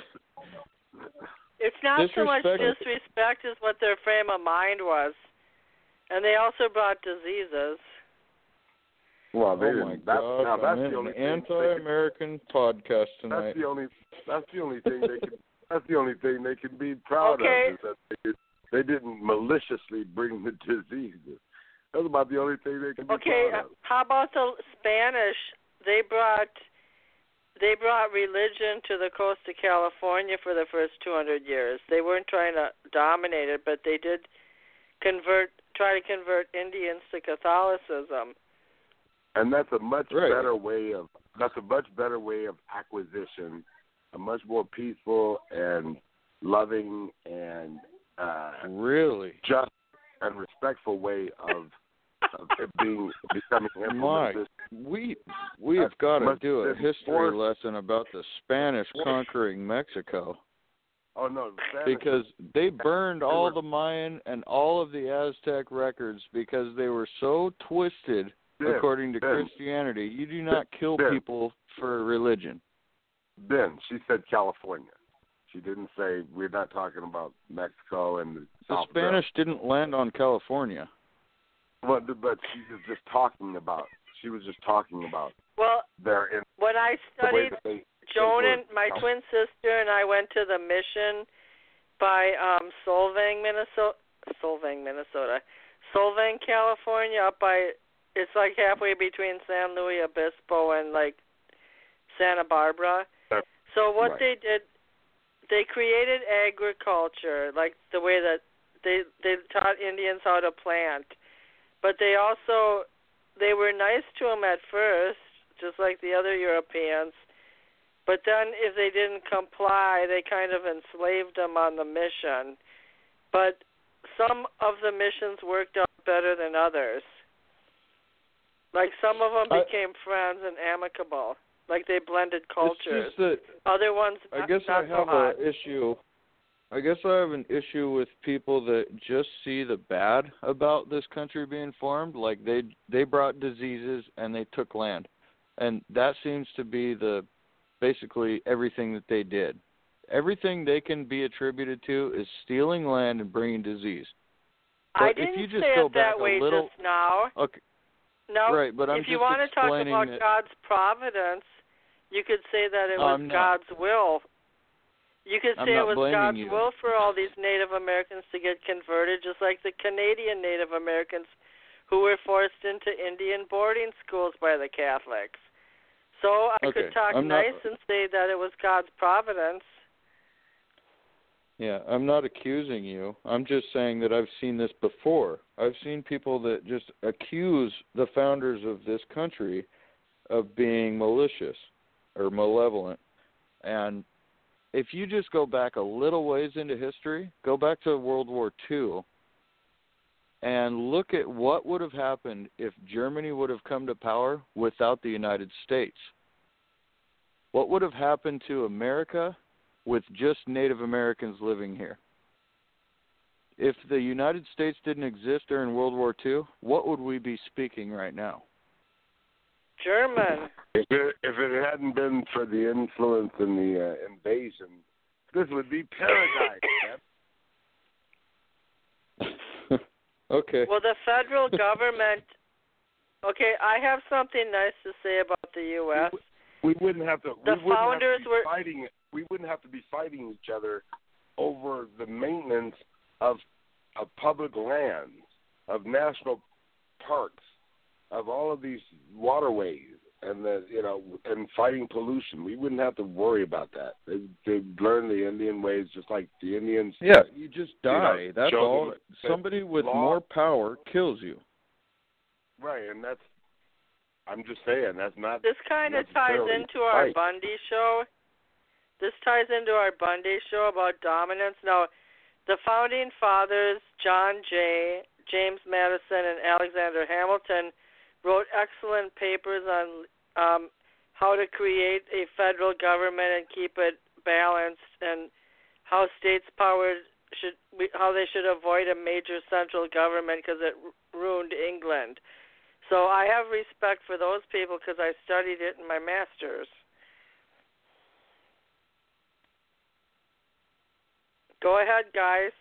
It's not so much disrespect as what their frame of mind was. And they also brought diseases. Well, that's the only anti-American podcast tonight. That's the only thing they can. That's the only thing they can be proud of, is that they didn't maliciously bring the diseases. That's about the only thing they can be proud of. How about the Spanish? They brought religion to the coast of California for the first 200 years. They weren't trying to dominate it, but they did try to convert Indians to Catholicism. And that's a much better way of acquisition, a much more peaceful and loving and really just and respectful way of it becoming implemented. We have got to do a history lesson about the Spanish conquering Mexico. Oh no, because they burned all the Mayan and all of the Aztec records because they were so twisted. According to Christianity, you do not kill people for religion. Ben, she said California. She didn't say we're not talking about Mexico and the Spanish didn't land on California. Well, but she was just talking about. Well, when I studied, Joan and my twin sister and I went to the mission by Solvang, California, up by. It's like halfway between San Luis Obispo and like Santa Barbara. So what they did, they created agriculture, like the way that they taught Indians how to plant, but they also they were nice to him at first, just like the other Europeans. But then if they didn't comply, they kind of enslaved them on the mission. But some of the missions worked out better than others. Like some of them became friends and amicable. Like they blended cultures. It's just that other ones, I guess I have an issue. I guess I have an issue with people that just see the bad about this country being formed. Like they brought diseases and they took land, and that seems to be basically everything that they did. Everything they can be attributed to is stealing land and bringing disease. But I didn't if you just say go it back that way a little, just now. Okay. No, right, but I'm if you just want to talk explaining about that, God's providence, you could say that it was God's will. You could say it was God's will for all these Native Americans to get converted, just like the Canadian Native Americans who were forced into Indian boarding schools by the Catholics. So I could talk nice and say that it was God's providence. Yeah, I'm not accusing you. I'm just saying that I've seen this before. I've seen people that just accuse the founders of this country of being malicious or malevolent. And if you just go back a little ways into history, go back to World War II, and look at what would have happened if Germany would have come to power without the United States. What would have happened to America with just Native Americans living here? If the United States didn't exist during World War II, what would we be speaking right now? German. If it hadn't been for the influence and the invasion, this would be paradise. Okay. Well, the federal government. Okay, I have something nice to say about the U.S. We wouldn't have to. The founders were fighting. We wouldn't have to be fighting each other over the maintenance of public lands, of national parks, of all of these waterways, and and fighting pollution. We wouldn't have to worry about that. They'd learn the Indian ways, just like the Indians. Yeah, you just die. That's all. Somebody with more power kills you. Right, and that's. I'm just saying that's not. This kind of ties into our Bundy show. This ties into our Bundy show about dominance. Now, the founding fathers, John Jay, James Madison, and Alexander Hamilton, wrote excellent papers on how to create a federal government and keep it balanced, and how states' power how they should avoid a major central government because it ruined England. So I have respect for those people because I studied it in my master's. Go ahead, guys.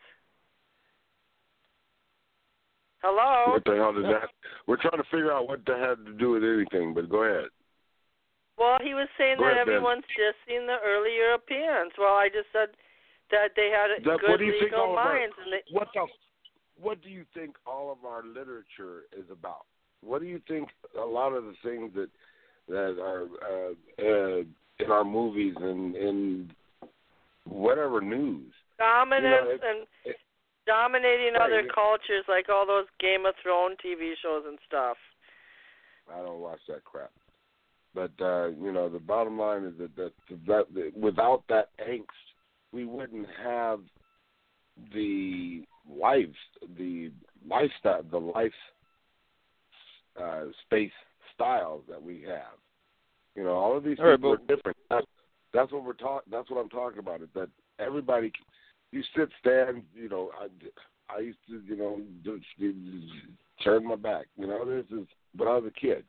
Hello? What the hell does that? We're trying to figure out what that had to do with anything, but go ahead. Well, he was saying that everyone's dissing the early Europeans. Well, I just said that they had good legal minds. What do you think all of our literature is about? What do you think a lot of the things that are in our movies and in whatever news? Dominance and dominating other cultures, like all those Game of Thrones TV shows and stuff. I don't watch that crap. But, the bottom line is that without that angst, we wouldn't have the lifestyle, the life space styles that we have. All of these things are different. That's what That's what I'm talking about. Is that everybody, you stand. I used to, turn my back. This is when I was a kid.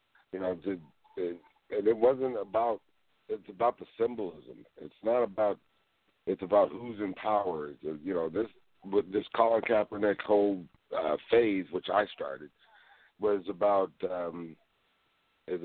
And it wasn't about. It's about the symbolism. It's not about. It's about who's in power. This Colin Kaepernick whole phase, which I started, was about. It's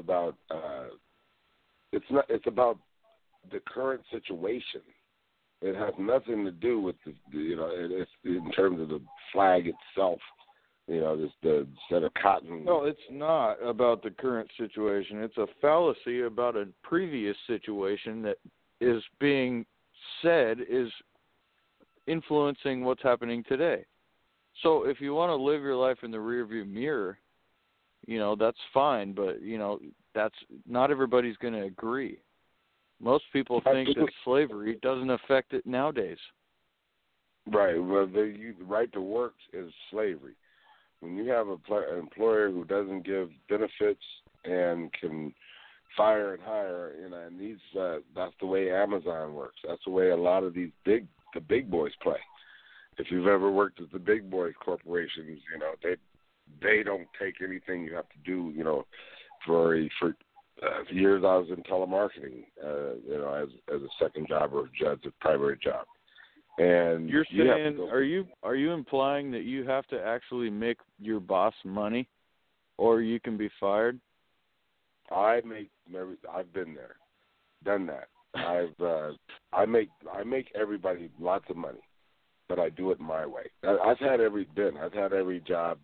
about the current situation. It has nothing to do with it's in terms of the flag itself. The set of cotton. No, it's not about the current situation. It's a fallacy about a previous situation that is being said is influencing what's happening today. So if you want to live your life in the rearview mirror, that's fine, but that's not everybody's going to agree. Most people think that slavery doesn't affect it nowadays. Right. Well, the right to work is slavery. When you have an employer who doesn't give benefits and can fire and hire, and that's the way Amazon works. That's the way a lot of the big boys play. If you've ever worked at the big boy corporations, they don't take anything you have to do. For years I was in telemarketing, as a second job or as a primary job. And you're saying, are you implying that you have to actually make your boss money, or you can be fired? I've been there, done that. I make everybody lots of money, but I do it my way. I've had every job,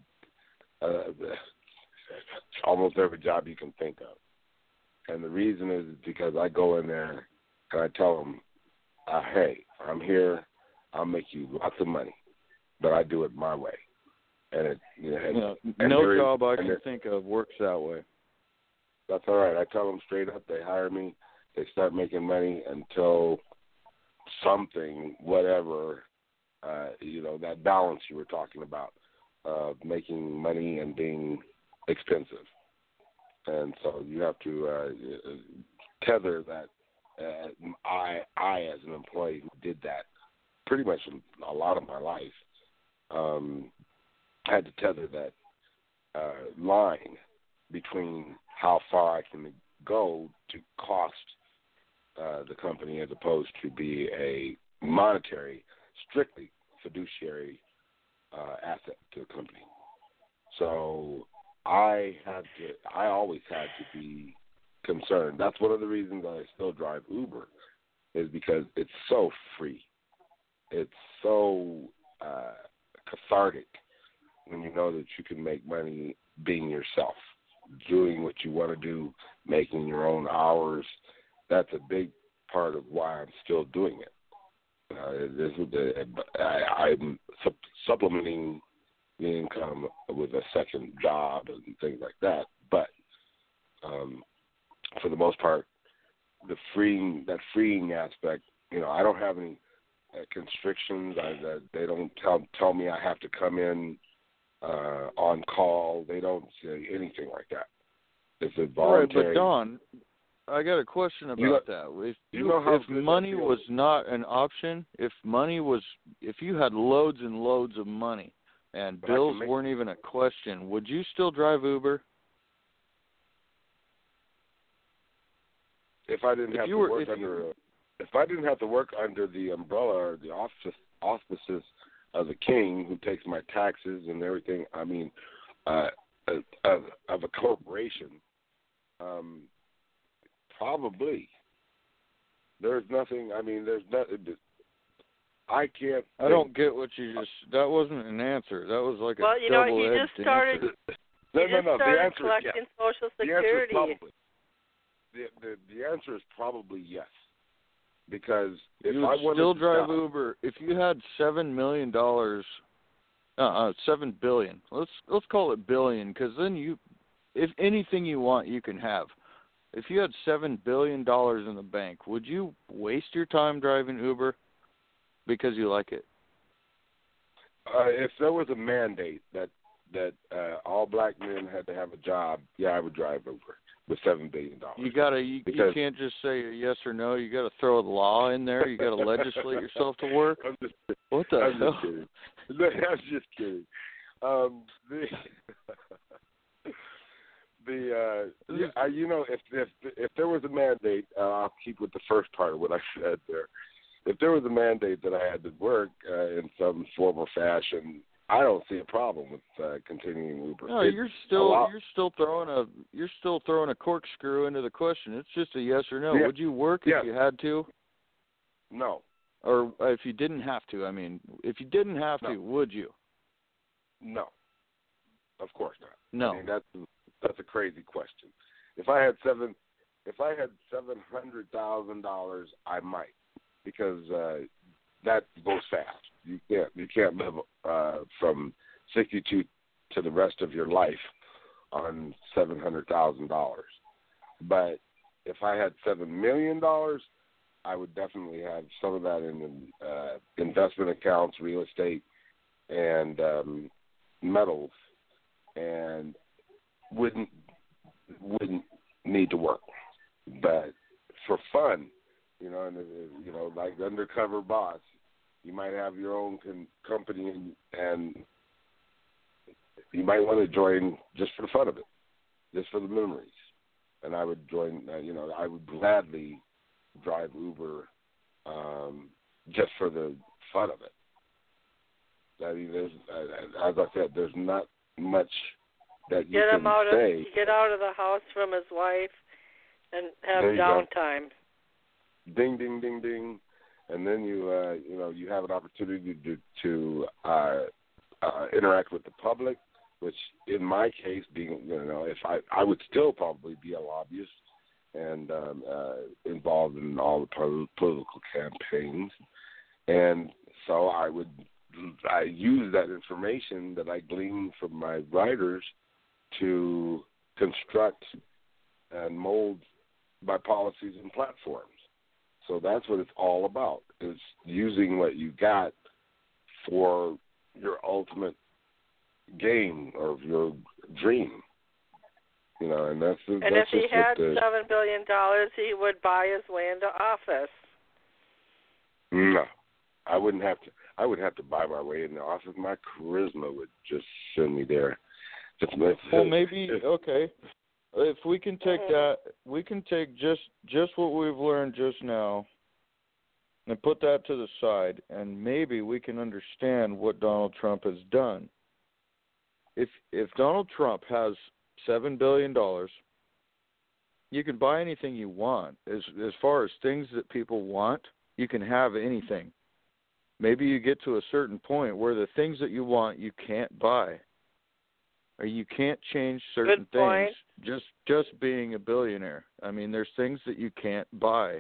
almost every job you can think of, and the reason is because I go in there and I tell them, hey, I'm here. I'll make you lots of money, but I do it my way. And no job I can think of works that way. That's all right. I tell them straight up. They hire me. They start making money until something, whatever, that balance you were talking about, making money and being expensive. And so you have to tether that. I, as an employee who did that pretty much a lot of my life, had to tether that line between how far I can go to cost the company as opposed to be a monetary, strictly fiduciary asset to the company. So I always had to be concerned. That's one of the reasons I still drive Uber, is because it's so free. It's so cathartic when you know that you can make money being yourself, doing what you want to do, making your own hours. That's a big part of why I'm still doing it. I'm supplementing the income with a second job and things like that. But for the most part, that freeing aspect, I don't have any constrictions. They don't tell me I have to come in on call. They don't say anything like that. It's a voluntary. Right, but Don, I got a question about that. If money was not an option, if you had loads and loads of money and bills weren't even a question, would you still drive Uber? If I didn't have to work under the umbrella or the auspices of the king who takes my taxes and everything, of a corporation, probably. There's nothing. There's nothing. I can't. I don't get what you just. That wasn't an answer. That was like a double-edged he just started. answer. No. The answer collecting is yes. Social Security. The answer is probably yes, because if you I would wanted still to drive stop, Uber if you had $7 million. $7 billion. Let's call it billion, because then if anything you want, you can have. If you had $7 billion in the bank, would you waste your time driving Uber because you like it? If there was a mandate that all black men had to have a job, yeah, I would drive Uber with $7 billion. You can't just say a yes or no. You got to throw a law in there. You got to legislate yourself to work. What the hell? I'm just kidding. If there was a mandate, I'll keep with the first part of what I said there. If there was a mandate that I had to work in some form or fashion, I don't see a problem with continuing Uber. No, you're still throwing a corkscrew into the question. It's just a yes or no. Yeah. Would you work if you had to? No. Or if you didn't have to? If you didn't have to, would you? No. Of course not. No. That's a crazy question. If I had $700,000, I might, because that goes fast. You can't live from 62 to the rest of your life on $700,000. But if I had $7 million, I would definitely have some of that in investment accounts, real estate, and metals, and wouldn't need to work. But for fun, like undercover boss, you might have your own company, and you might want to join just for the fun of it, just for the memories. And I would join. I would gladly drive Uber just for the fun of it. I mean, as I said, there's not much that you can say. Get out of the house from his wife and have downtime. Ding, ding, ding, ding, and then you have an opportunity to interact with the public, which in my case, being if I would still probably be a lobbyist and involved in all the political campaigns, and so I use that information that I glean from my writers to construct and mold my policies and platforms. So that's what it's all about, is using what you got for your ultimate game or your dream. And that's and if he had $7 billion, he would buy his way into office. No, I wouldn't have to. I would have to buy my way into office. My charisma would just send me there. Well, maybe okay. If we can take that, we can take just what we've learned just now and put that to the side, and maybe we can understand what Donald Trump has done. If Donald Trump has $7 billion, you can buy anything you want. As far as things that people want, you can have anything. Maybe you get to a certain point where the things that you want you can't buy. Or you can't change certain things just being a billionaire. I mean, there's things that you can't buy.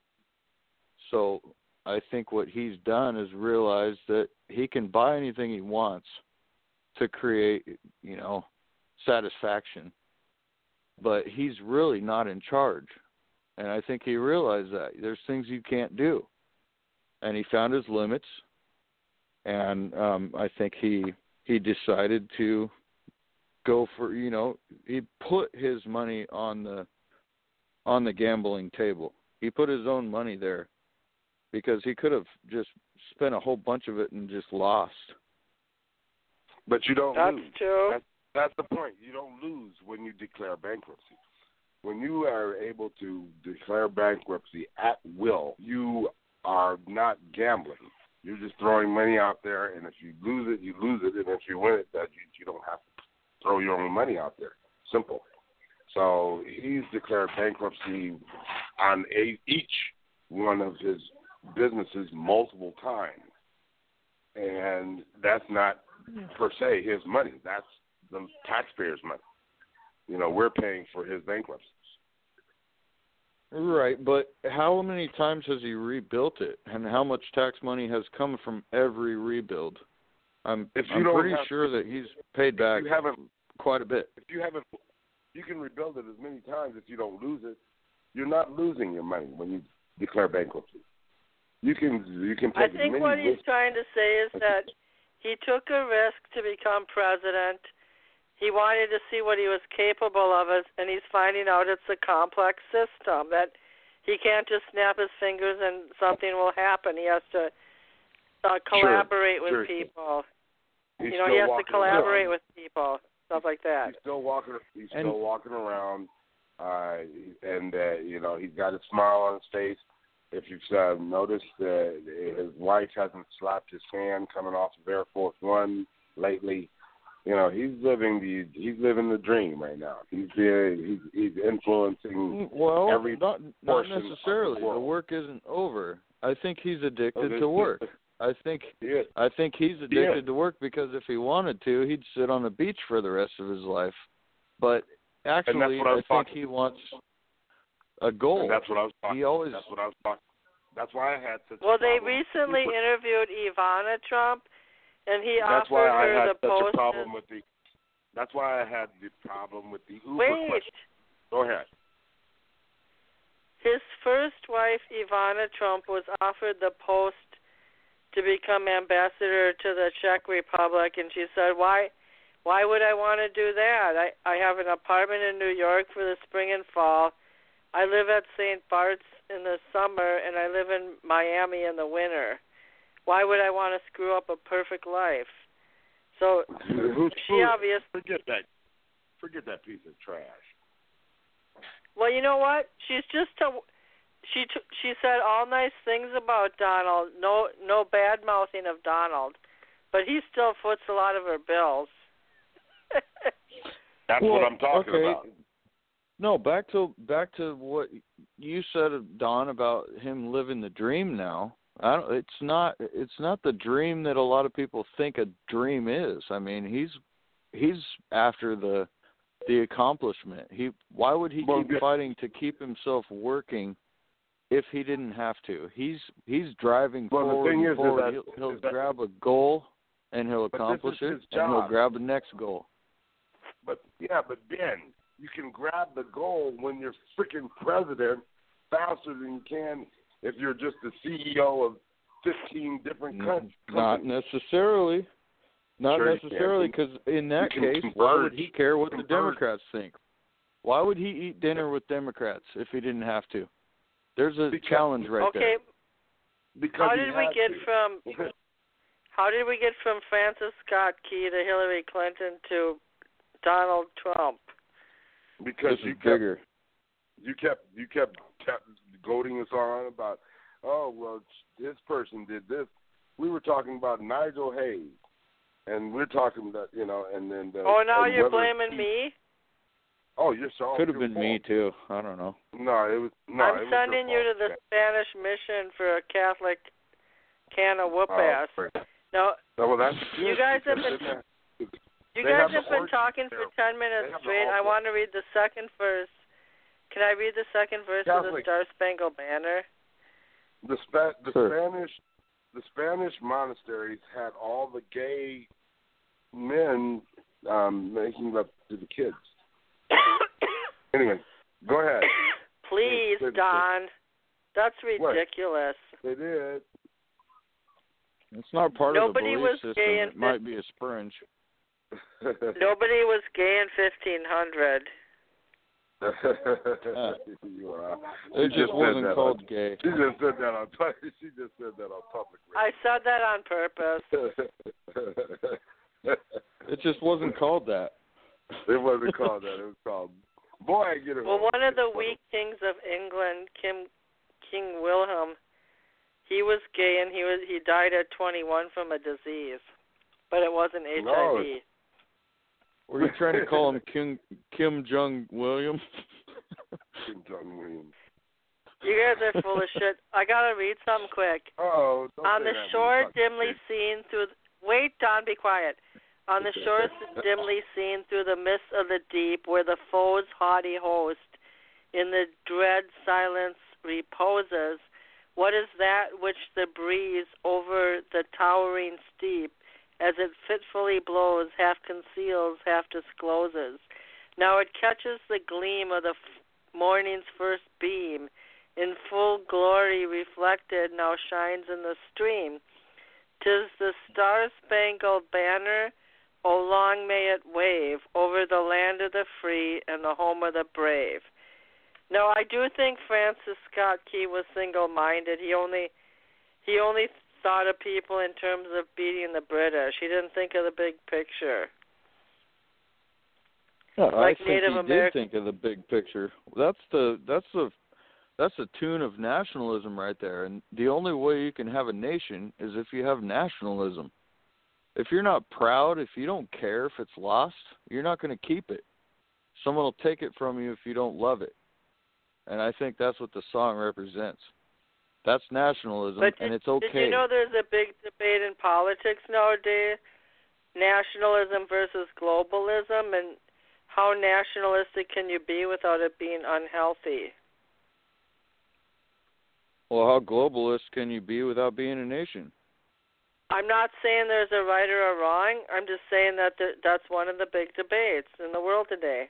So I think what he's done is realize that he can buy anything he wants to create, satisfaction. But he's really not in charge. And I think he realized that. There's things you can't do. And he found his limits. And I think he decided to go for, he put his money on the gambling table. He put his own money there because he could have just spent a whole bunch of it and just lost. But you don't lose. That's true. That's the point. You don't lose when you declare bankruptcy. When you are able to declare bankruptcy at will, you are not gambling. You're just throwing money out there, and if you lose it, you lose it, and if you win it, you don't have to throw your own money out there. Simple. So he's declared bankruptcy on each one of his businesses multiple times. And that's not per se his money. That's the taxpayers' money. We're paying for his bankruptcies. Right, but how many times has he rebuilt it, and how much tax money has come from every rebuild? I'm pretty sure that he's paid back quite a bit. If you can rebuild it as many times if you don't lose it. You're not losing your money when you declare bankruptcy. You can take I think what he's trying to say is that he took a risk to become president. He wanted to see what he was capable of, and he's finding out it's a complex system, that he can't just snap his fingers and something will happen. He has to collaborate with people. He has to collaborate with people, stuff like that. He's still walking around, and he's got a smile on his face. If you've noticed, his wife hasn't slapped his hand coming off of Air Force One lately. He's living the dream right now. He's influencing every not necessarily. The work isn't over. I think he's addicted to work. I think he's addicted to work because if he wanted to, he'd sit on the beach for the rest of his life. But actually, I think he wants a goal. And that's what I was talking. That's what I was talking. That's why I had such. Well, they recently interviewed Ivana Trump, and he offered her the post. That's why I had such a problem with the. That's why I had the problem with the Uber Wait. question. Go ahead. His first wife, Ivana Trump, was offered the post to become ambassador to the Czech Republic, and she said, why would I want to do that? I have an apartment in New York for the spring and fall. I live at St. Bart's in the summer, and I live in Miami in the winter. Why would I want to screw up a perfect life? So she obviously... Forget that piece of trash. Well, you know what? She's just she said all nice things about Donald. No bad mouthing of Donald, but he still foots a lot of her bills. That's what I'm talking about. No, back to what you said, Don, about him living the dream. Now, it's not the dream that a lot of people think a dream is. I mean, he's after the accomplishment. Why would he keep fighting to keep himself working if he didn't have to? He's driving forward. The thing is he'll grab a goal and he'll accomplish it, and he'll grab the next goal. But Ben, you can grab the goal when you're freaking president faster than you can if you're just the CEO of 15 different countries. Not necessarily. Not necessarily, because in that case, why would he care what the Democrats think? Why would he eat dinner with Democrats if he didn't have to? There's a challenge right there. Okay. How did we get from Francis Scott Key to Hillary Clinton to Donald Trump? Because you kept goading us on about, this person did this. We were talking about Nigel Hayes. And we're talking about, and then... now you're blaming me? Oh, you're sorry. Could have been me, too. I don't know. I'm sending you to the Spanish mission for a Catholic can of whoop-ass. Now, you guys have been talking for 10 minutes straight. I want to read the second verse. Can I read the second verse of the Star Spangled Banner? The Spanish monasteries had all the gay men making love to the kids. Anyway, go ahead. Please, Don. That's ridiculous. They did. It's not part of the Nobody belief was system. gay It might be a springe. Nobody was gay in 1500. It just wasn't called gay. She just said that on public radio. I said that on purpose. It just wasn't called that. It wasn't called that. It was called Boy, I get it. Well, one of the weak kings of England, King Wilhelm, he was gay and he died at 21 from a disease, but it wasn't HIV. No. Were you trying to call him Kim Jong-William? Kim Jong-William. You guys are full of shit. I gotta read something quick. Oh, on the shore, dimly seen through. Wait, Don, be quiet. On the shore, dimly seen through the mists of the deep, where the foe's haughty host in the dread silence reposes. What is that which the breeze over the towering steep, as it fitfully blows, half conceals, half discloses? Now it catches the gleam of the morning's first beam, in full glory reflected, now shines in the stream. 'Tis the star-spangled banner, oh long may it wave, over the land of the free and the home of the brave. No, I do think Francis Scott Key was single-minded. He only thought of people in terms of beating the British. He didn't think of the big picture. Yeah, like I think Native he American. did think of the big picture. That's the tune of nationalism right there. And the only way you can have a nation is if you have nationalism. If you're not proud, if you don't care if it's lost, you're not going to keep it. Someone will take it from you if you don't love it. And I think that's what the song represents. That's nationalism, and it's okay. Did you know there's a big debate in politics nowadays, nationalism versus globalism, and how nationalistic can you be without it being unhealthy? Well, how globalist can you be without being a nation? I'm not saying there's a right or a wrong. I'm just saying that that's one of the big debates in the world today.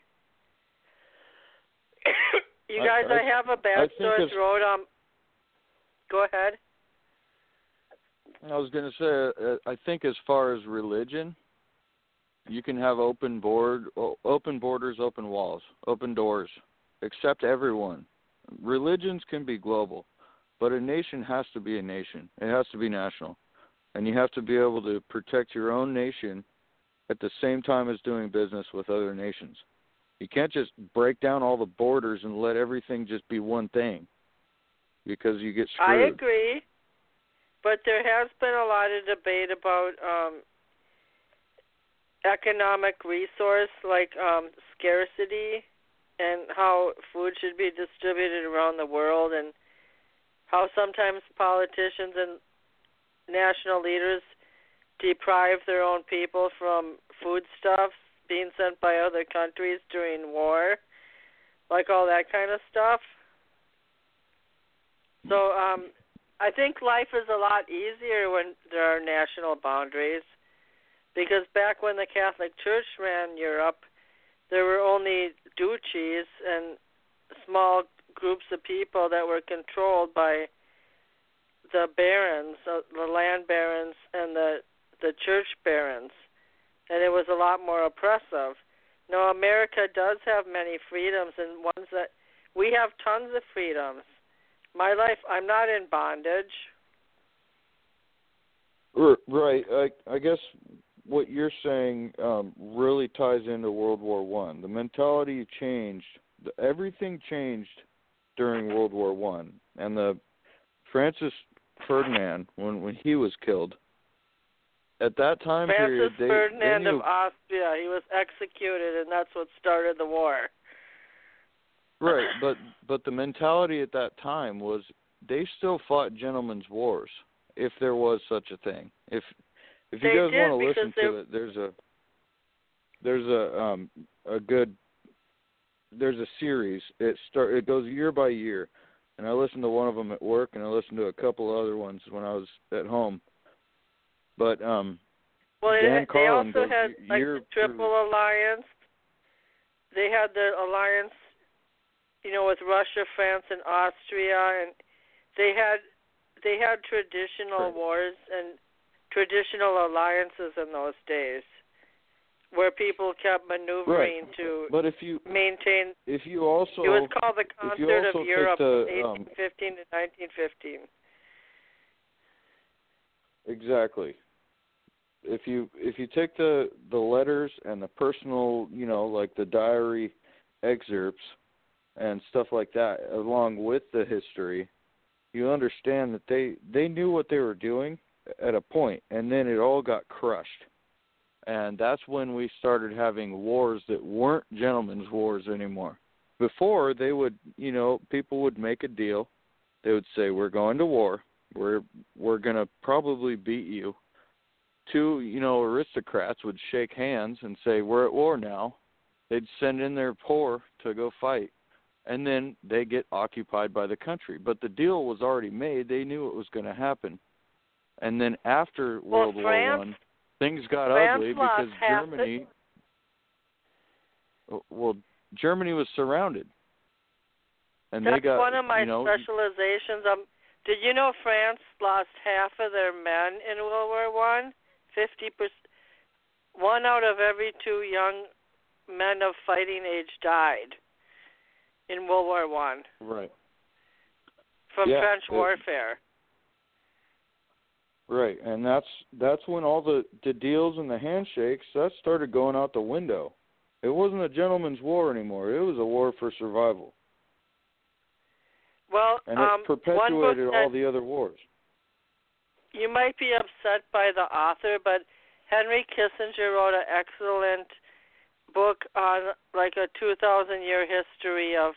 You guys, I have a Bad Stores Road. Go ahead. I was going to say, I think as far as religion, you can have open borders, open walls, open doors, accept everyone. Religions can be global, but a nation has to be a nation. It has to be national. And you have to be able to protect your own nation at the same time as doing business with other nations. You can't just break down all the borders and let everything just be one thing, because you get screwed. I agree, but there has been a lot of debate about economic resource, like scarcity, and how food should be distributed around the world, and how sometimes politicians and national leaders deprive their own people from foodstuffs being sent by other countries during war, like all that kind of stuff. So I think life is a lot easier when there are national boundaries, because back when the Catholic Church ran Europe, there were only duchies and small groups of people that were controlled by the barons, the land barons, and the church barons, and it was a lot more oppressive. Now, America does have many freedoms, and ones that we have tons of freedoms. My life, I'm not in bondage. Right. I guess what you're saying really ties into World War I. The mentality changed. Everything changed during World War I, and the Francis Ferdinand, when he was killed, at that time period, Francis Ferdinand of Austria, he was executed, and that's what started the war. Right, but the mentality at that time was they still fought gentlemen's wars, if there was such a thing. If you guys want to listen to it, there's a series. It goes year by year, and I listened to one of them at work, and I listened to a couple other ones when I was at home. But Dan they Carlin also had like the Triple Alliance. They had the alliance, with Russia, France, and Austria, and they had traditional wars and traditional alliances in those days, where people kept maneuvering to maintain. If you also, it was called the Concert of Europe, 1815 to 1915. Exactly. If you take the letters and the personal, like the diary excerpts and stuff like that, along with the history, you understand that they knew what they were doing at a point, and then it all got crushed. And that's when we started having wars that weren't gentlemen's wars anymore. Before, they would, people would make a deal. They would say, we're going to war. We're going to probably beat you. Two, aristocrats would shake hands and say, we're at war now. They'd send in their poor to go fight. And then they get occupied by the country. But the deal was already made. They knew it was going to happen. And then after World War I, things got ugly because Germany was surrounded. And that's they got, one of my specializations. Did you know France lost half of their men in World War I? 50%. 1 out of every 2 young men of fighting age died in World War I. Right. From trench warfare. Right, and that's when all the deals and the handshakes, that started going out the window. It wasn't a gentleman's war anymore. It was a war for survival. Well, and it perpetuated all the other wars. You might be upset by the author, but Henry Kissinger wrote an excellent book on like a 2,000-year history of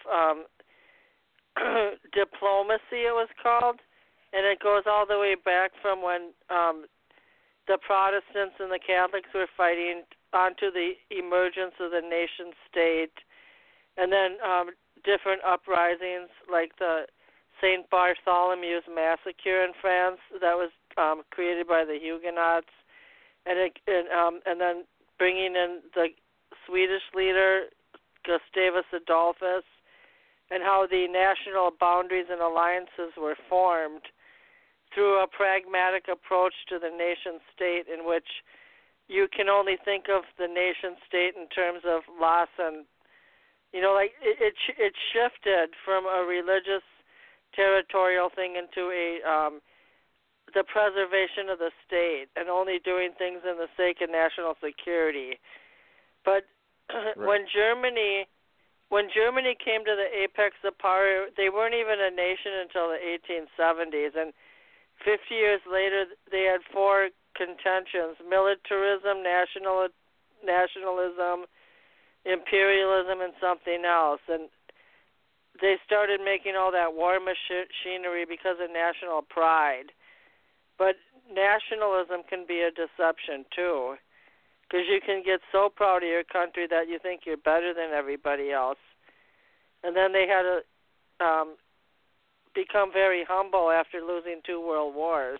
diplomacy, it was called. And it goes all the way back from when the Protestants and the Catholics were fighting onto the emergence of the nation state, and then different uprisings like the St. Bartholomew's Massacre in France that was created by the Huguenots, and then bringing in the Swedish leader Gustavus Adolphus, and how the national boundaries and alliances were formed through a pragmatic approach to the nation state, in which you can only think of the nation state in terms of loss and, like it shifted from a religious territorial thing into the preservation of the state and only doing things in the sake of national security. But right. when Germany came to the apex of power, they weren't even a nation until the 1870s, and 50 years later they had four contentions: militarism, nationalism, imperialism, and something else. And they started making all that war machinery because of national pride. But nationalism can be a deception too, because you can get so proud of your country that you think you're better than everybody else. And then they had to become very humble after losing 2 world wars.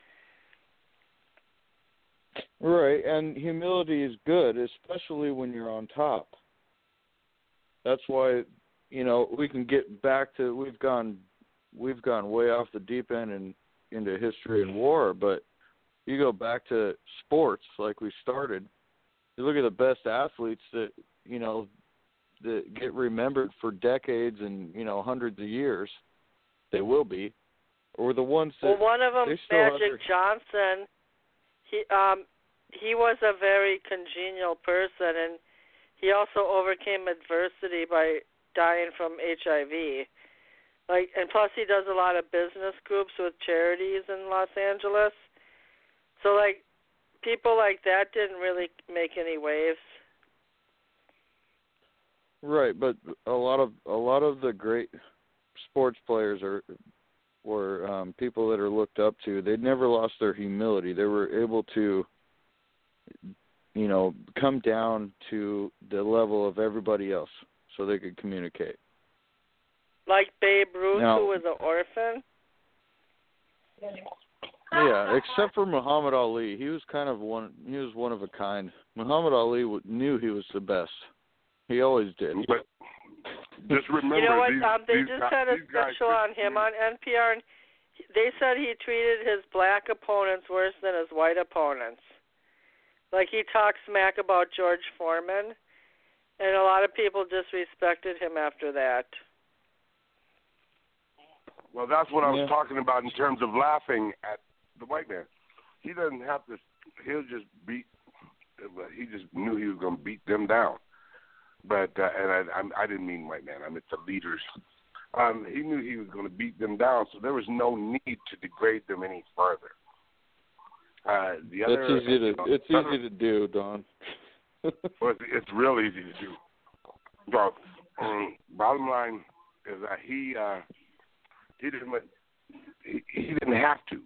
Right, and humility is good, especially when you're on top. That's why, we can get back to we've gone way off the deep end and into history and war, but you go back to sports like we started. You look at the best athletes that that get remembered for decades and hundreds of years. They will be, or the ones that. Well, one of them, Magic Johnson. He was a very congenial person, and he also overcame adversity by dying from HIV. And plus he does a lot of business groups with charities in Los Angeles. So people like that didn't really make any waves. Right, but a lot of the great sports players were people that are looked up to. They never lost their humility. They were able to come down to the level of everybody else so they could communicate. Like Babe Ruth, who was an orphan? Yeah, except for Muhammad Ali. He was he was one of a kind. Muhammad Ali knew he was the best. He always did. But just remember, you know what? They just had a special on him on NPR, and they said he treated his black opponents worse than his white opponents. He talked smack about George Foreman, and a lot of people disrespected him after that. Well, that's what I was talking about in terms of laughing at the white man. He doesn't have to. He'll just beat. He just knew he was going to beat them down. But and I didn't mean white man. I meant the leaders. He knew he was going to beat them down, so there was no need to degrade them any further. It's easy to do, Don. Well, it's real easy to do. Well, bottom line is that he didn't have to.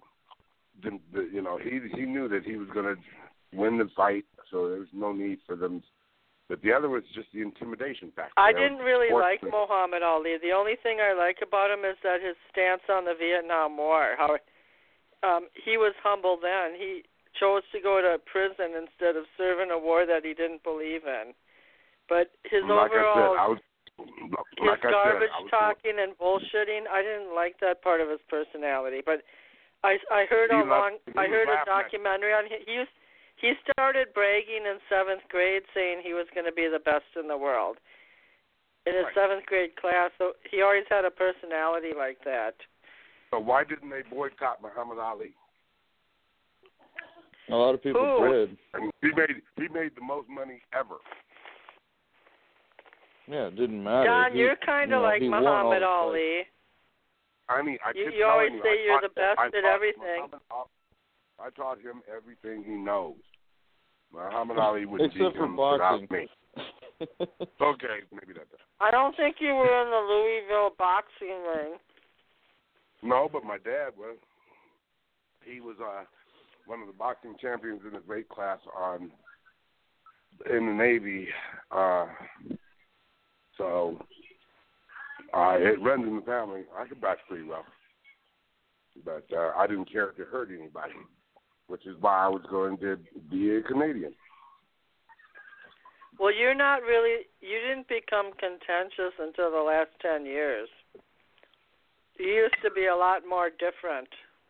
He knew that he was going to win the fight, so there was no need for them. But the other was just the intimidation factor. I didn't really like Muhammad Ali. The only thing I like about him is that his stance on the Vietnam War. How he was humble then. He chose to go to prison instead of serving a war that he didn't believe in. But his overall, his garbage talking and bullshitting, I didn't like that part of his personality. But I heard a documentary on him. He started bragging in 7th grade, saying he was going to be the best in the world in his 7th grade class. So he always had a personality like that. So why didn't they boycott Muhammad Ali? A lot of people did. He made the most money ever. Yeah, it didn't matter. John, you're kind of like Muhammad Ali. I mean, you always say you're the best at everything. I taught him everything he knows. Muhammad Ali wouldn't beat except for him boxing. without me. Okay, maybe that's it. I don't think you were in the Louisville boxing ring. No, but my dad was. He was one of the boxing champions in his weight class in the Navy. So it runs in the family. I can box pretty well. But I didn't care if it hurt anybody, which is why I was going to be a Canadian. Well, you didn't become contentious until the last 10 years. You used to be a lot more different.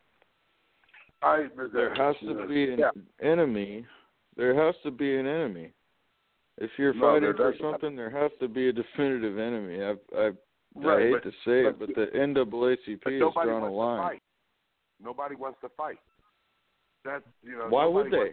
There has to be an enemy. There has to be an enemy. If you're fighting for something, there has to be a definitive enemy. I hate to say it, but the NAACP has drawn a line. Nobody wants to fight. Why would they?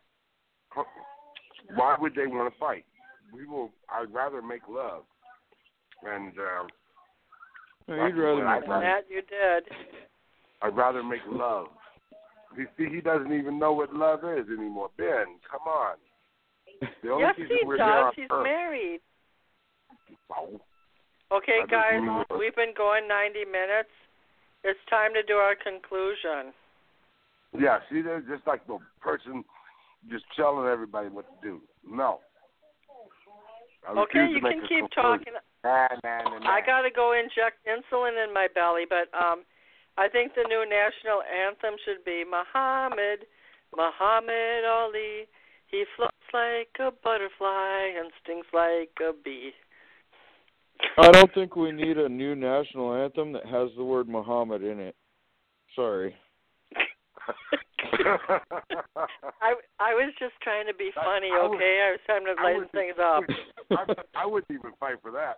Why would they want to fight? I'd rather make love. And you'd rather make love. That you did. I'd rather make love. You see, he doesn't even know what love is anymore. Ben, come on. Yes, he does. He's married. Oh. Okay, guys, we've been going 90 minutes. It's time to do our conclusion. Yeah, see, they're just like the person just telling everybody what to do. No. Okay, you can keep talking. I got to go inject insulin in my belly, but I think the new national anthem should be Muhammad, Muhammad Ali. He floats like a butterfly and stings like a bee. I don't think we need a new national anthem that has the word Muhammad in it. Sorry. I was just trying to be funny, okay? I was trying to lighten things up. I wouldn't even fight for that.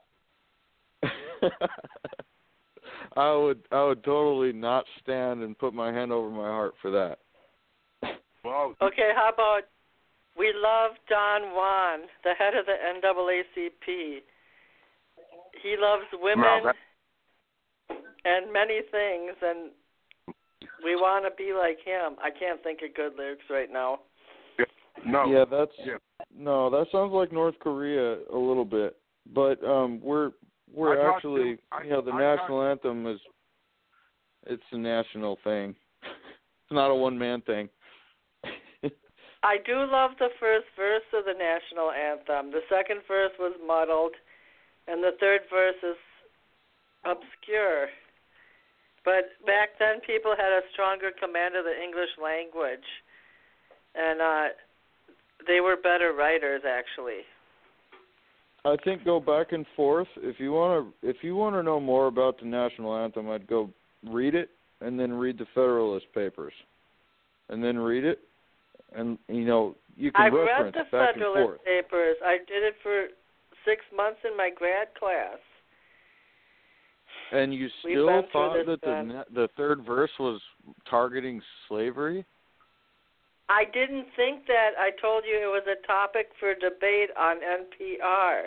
I would totally not stand and put my hand over my heart for that. Well, okay, how about we love Don Juan, the head of the NAACP. He loves women and many things, and we want to be like him. I can't think of good lyrics right now. No. Yeah, no, that sounds like North Korea a little bit. But we're actually, the national anthem it's a national thing. It's not a one-man thing. I do love the first verse of the national anthem. The second verse was muddled, and the third verse is obscure. But back then, people had a stronger command of the English language, and they were better writers, actually. I think go back and forth. If you want to know more about the national anthem, I'd go read it and then read the Federalist Papers, and then read it, and you can reference back and forth. I read the Federalist Papers. I did it for 6 months in my grad class. And you still thought that the third verse was targeting slavery? I didn't think that. I told you it was a topic for debate on NPR.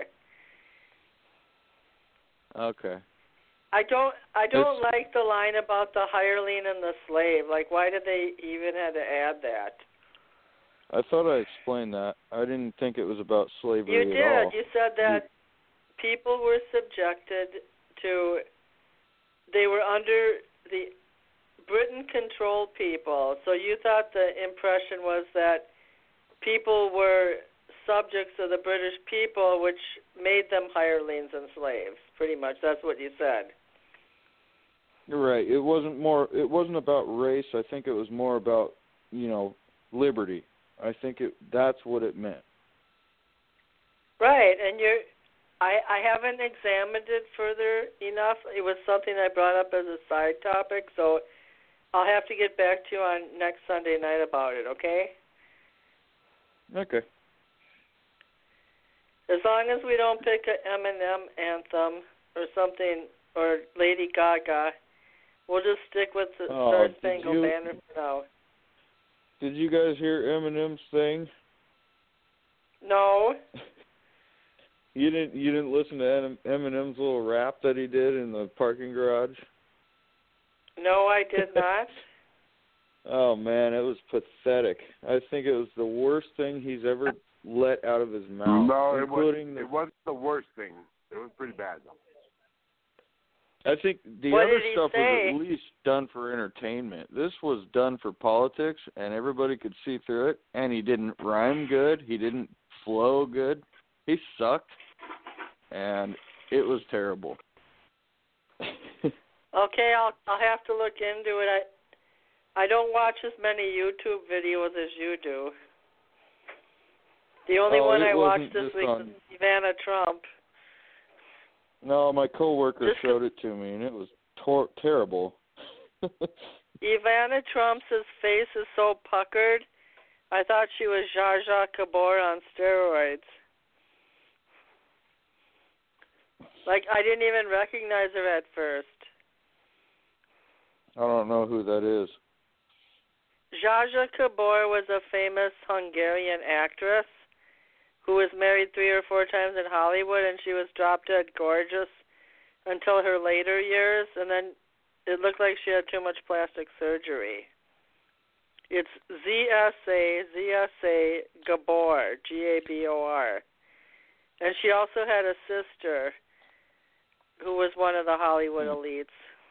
Okay. I don't like the line about the hireling and the slave. Like, why did they even have to add that? I thought I explained that. I didn't think it was about slavery at all. You did. You said that people were subjected to... They were under the... Britain controlled people, so you thought the impression was that people were subjects of the British people, which made them hirelings and slaves. Pretty much, that's what you said. You're right. It wasn't about race. I think it was more about, liberty. I think that's what it meant. Right, and I haven't examined it further enough. It was something I brought up as a side topic, so I'll have to get back to you on next Sunday night about it, okay? Okay. As long as we don't pick an Eminem anthem or something, or Lady Gaga, we'll just stick with the Star Spangled Banner for now. Did you guys hear Eminem's thing? No. You didn't listen to Eminem's little rap that he did in the parking garage? No, I did not. Oh, man, it was pathetic. I think it was the worst thing he's ever let out of his mouth. No, it wasn't the worst thing. It was pretty bad, though. I think the other stuff was at least done for entertainment. This was done for politics, and everybody could see through it, and he didn't rhyme good. He didn't flow good. He sucked, and it was terrible. Okay, I'll have to look into it. I don't watch as many YouTube videos as you do. The only one I watched this week was Ivana Trump. No, my coworker showed it to me, and it was terrible. Ivana Trump's face is so puckered. I thought she was Zsa Zsa Gabor on steroids. Like, I didn't even recognize her at first. I don't know who that is. Zsa Zsa Gabor was a famous Hungarian actress who was married 3 or 4 times in Hollywood, and she was drop-dead gorgeous until her later years, and then it looked like she had too much plastic surgery. It's ZSA Gabor, Gabor. And she also had a sister who was one of the Hollywood elites.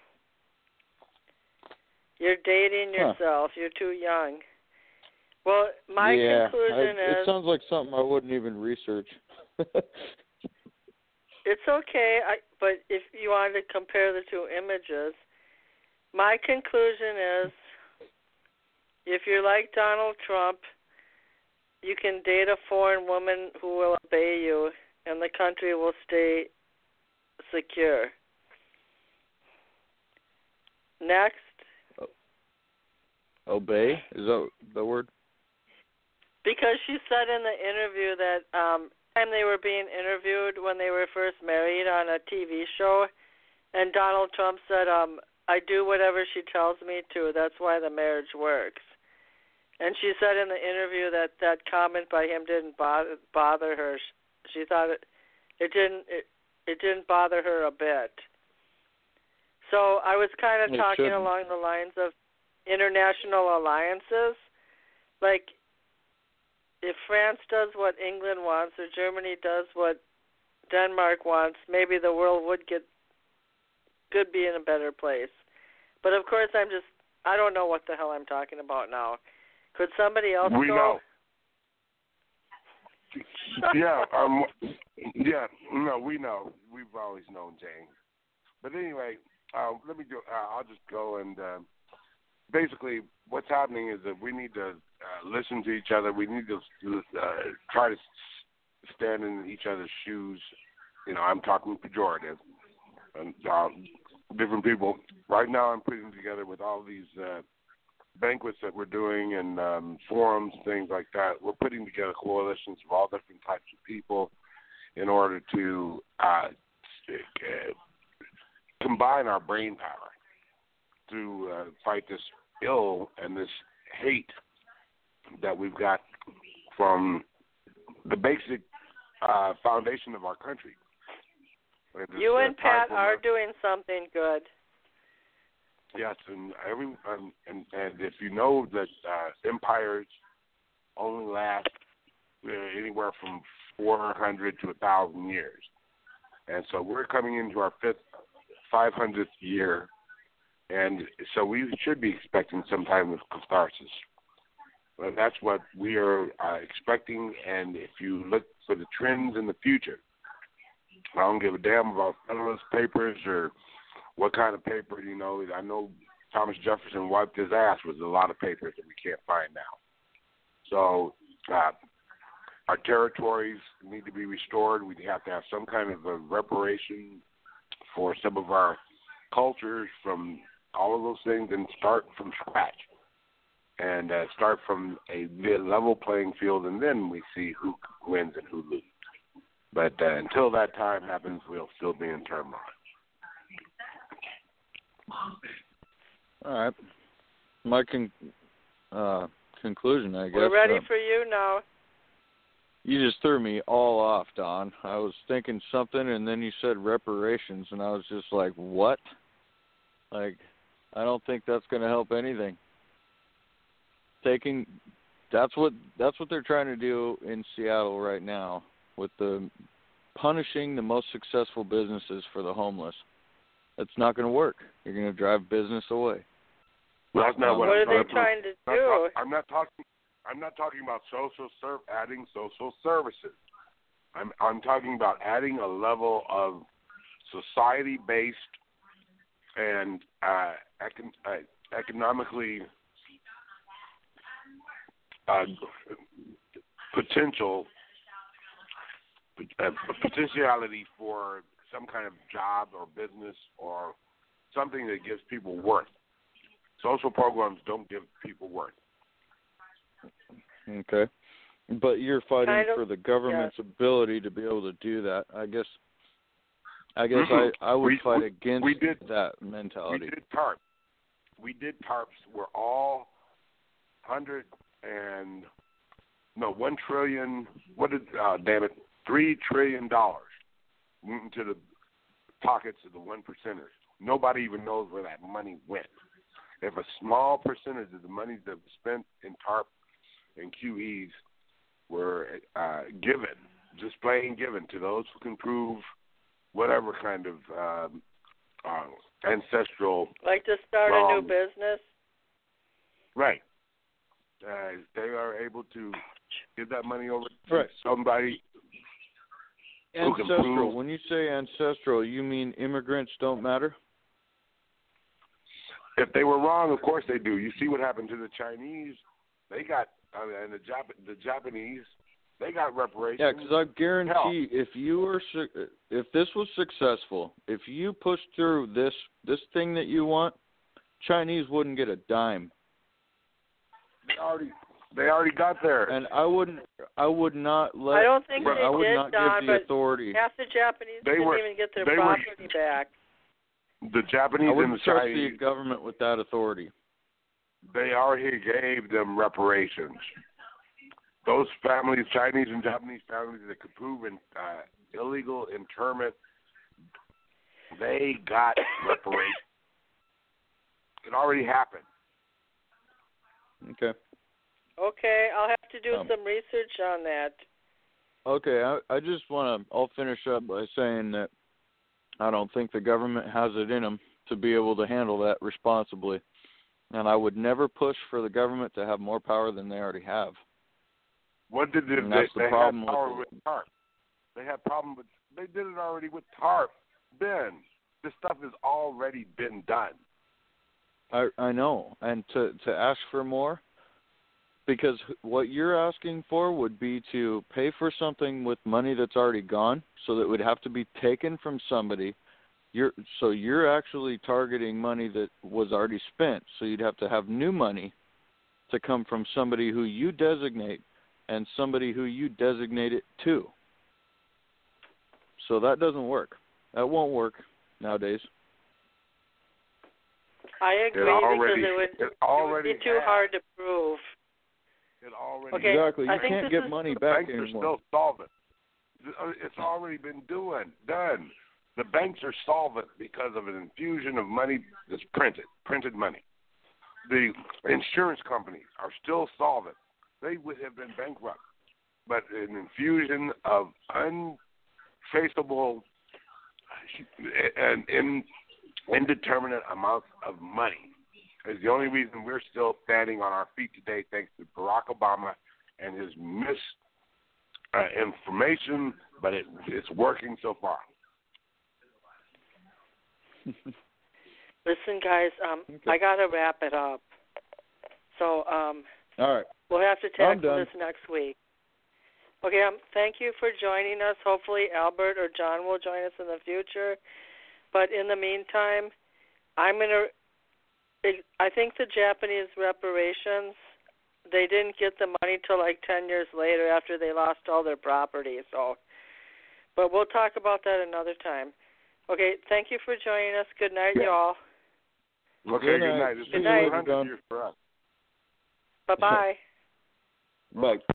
You're dating yourself. You're too young. Well, my conclusion is... It sounds like something I wouldn't even research. It's okay, but if you wanted to compare the two images, my conclusion is if you're like Donald Trump, you can date a foreign woman who will obey you, and the country will stay secure. Next. Obey? Is that the word? Because she said in the interview that time they were being interviewed when they were first married on a TV show, and Donald Trump said, I do whatever she tells me to. That's why the marriage works. And she said in the interview that comment by him didn't bother her. She thought it didn't bother her a bit. So I was kind of talking along the lines of international alliances. Like, if France does what England wants or Germany does what Denmark wants, maybe the world could be in a better place. But of course, I don't know what the hell I'm talking about now. Could somebody else we go? Know. No, we know. We've always known, Jane. But anyway, let me do. I'll just go and basically, what's happening is that we need to listen to each other. We need to try to stand in each other's shoes. You know, I'm talking pejorative. And different people. Right now, I'm putting together with all these banquets that we're doing and forums, things like that. We're putting together coalitions of all different types of people in order to combine our brain power to fight this ill and this hate that we've got from the basic foundation of our country. You and Pat are doing something good. Yes, and if you know that empires only last anywhere from 400 to 1,000 years, and so we're coming into our 500th year, and so we should be expecting some type of catharsis. Well, that's what we are expecting, and if you look for the trends in the future, I don't give a damn about Federalist Papers or what kind of paper, you know. I know Thomas Jefferson wiped his ass with a lot of papers that we can't find now. So our territories need to be restored. We have to have some kind of a reparation for some of our cultures from all of those things and start from scratch and start from a level playing field, and then we see who wins and who loses. But until that time happens, we'll still be in turmoil. All right. My conclusion, I guess. We're ready for you now. You just threw me all off, Don. I was thinking something, and then you said reparations, and I was just like, what? Like, I don't think that's going to help anything. That's what they're trying to do in Seattle right now with the punishing the most successful businesses for the homeless. That's not going to work. You're going to drive business away. Well, that's not what are they trying to do? I'm not talking about adding social services. I'm talking about adding a level of society-based and economically potentiality for some kind of job or business or something that gives people worth. Social programs don't give people worth. Okay. But you're fighting Kind of, for the government's ability to be able to do that. I guess Mhm. I would fight we against did- that mentality. We did tarps. Were all 1 trillion. What did $3 trillion went into the pockets of the 1%ers. Nobody even knows where that money went. If a small percentage of the money that was spent in TARP and QEs were given, just plain given to those who can prove whatever kind of ancestral, like to start a new business. right? They are able to give that money over to Right. somebody who can Ancestral. prove. When you say ancestral, you mean immigrants don't matter? If they were wrong, of course they do. You see what happened to the Chinese? They got, and the Japanese, they got reparations. Yeah, because I guarantee if this was successful, if you push through this thing that you want, Chinese wouldn't get a dime. They already got there. And I would not let. I don't think they I would did, not Don, give the but authority. half the Japanese didn't even get their property back. The Japanese I and wouldn't the trust Chinese, the government with that authority. they already gave them reparations. Those families, Chinese and Japanese families that could prove illegal internment, they got reparations. It already happened. Okay. Okay, I'll have to do some research on that. Okay, I just want to. I'll finish up by saying that I don't think the government has it in them to be able to handle that responsibly, and I would never push for the government to have more power than they already have. What did they? That's the they problem had power with with TARP. They had problem with. They did it already with TARP. Ben, this stuff has already been done. I know, and to ask for more, because what you're asking for would be to pay for something with money that's already gone, so that it would have to be taken from somebody. You're actually targeting money that was already spent, so you'd have to have new money to come from somebody who you designate and somebody who you designate it to. So that doesn't work. That won't work nowadays. I agree because it would be too hard to prove. It already Okay, exactly. You I think can't this get is- money the back banks anymore. are still solvent. It's already been done. The banks are solvent because of an infusion of money that's printed money. The insurance companies are still solvent. They would have been bankrupt, but an infusion of untraceable and indeterminate amounts of money is the only reason we're still standing on our feet today, thanks to Barack Obama and his misinformation, but it's working so far. Listen, guys, I got to wrap it up. So All right. we'll have to tackle done. this next week. Okay, thank you for joining us. Hopefully Albert or John will join us in the future. But in the meantime, I think the Japanese reparations, they didn't get the money till like 10 years later after they lost all their property. But we'll talk about that another time. Okay, thank you for joining us. Good night, y'all. Okay, good night. It's Good night. 100 years for us. Bye-bye. Bye.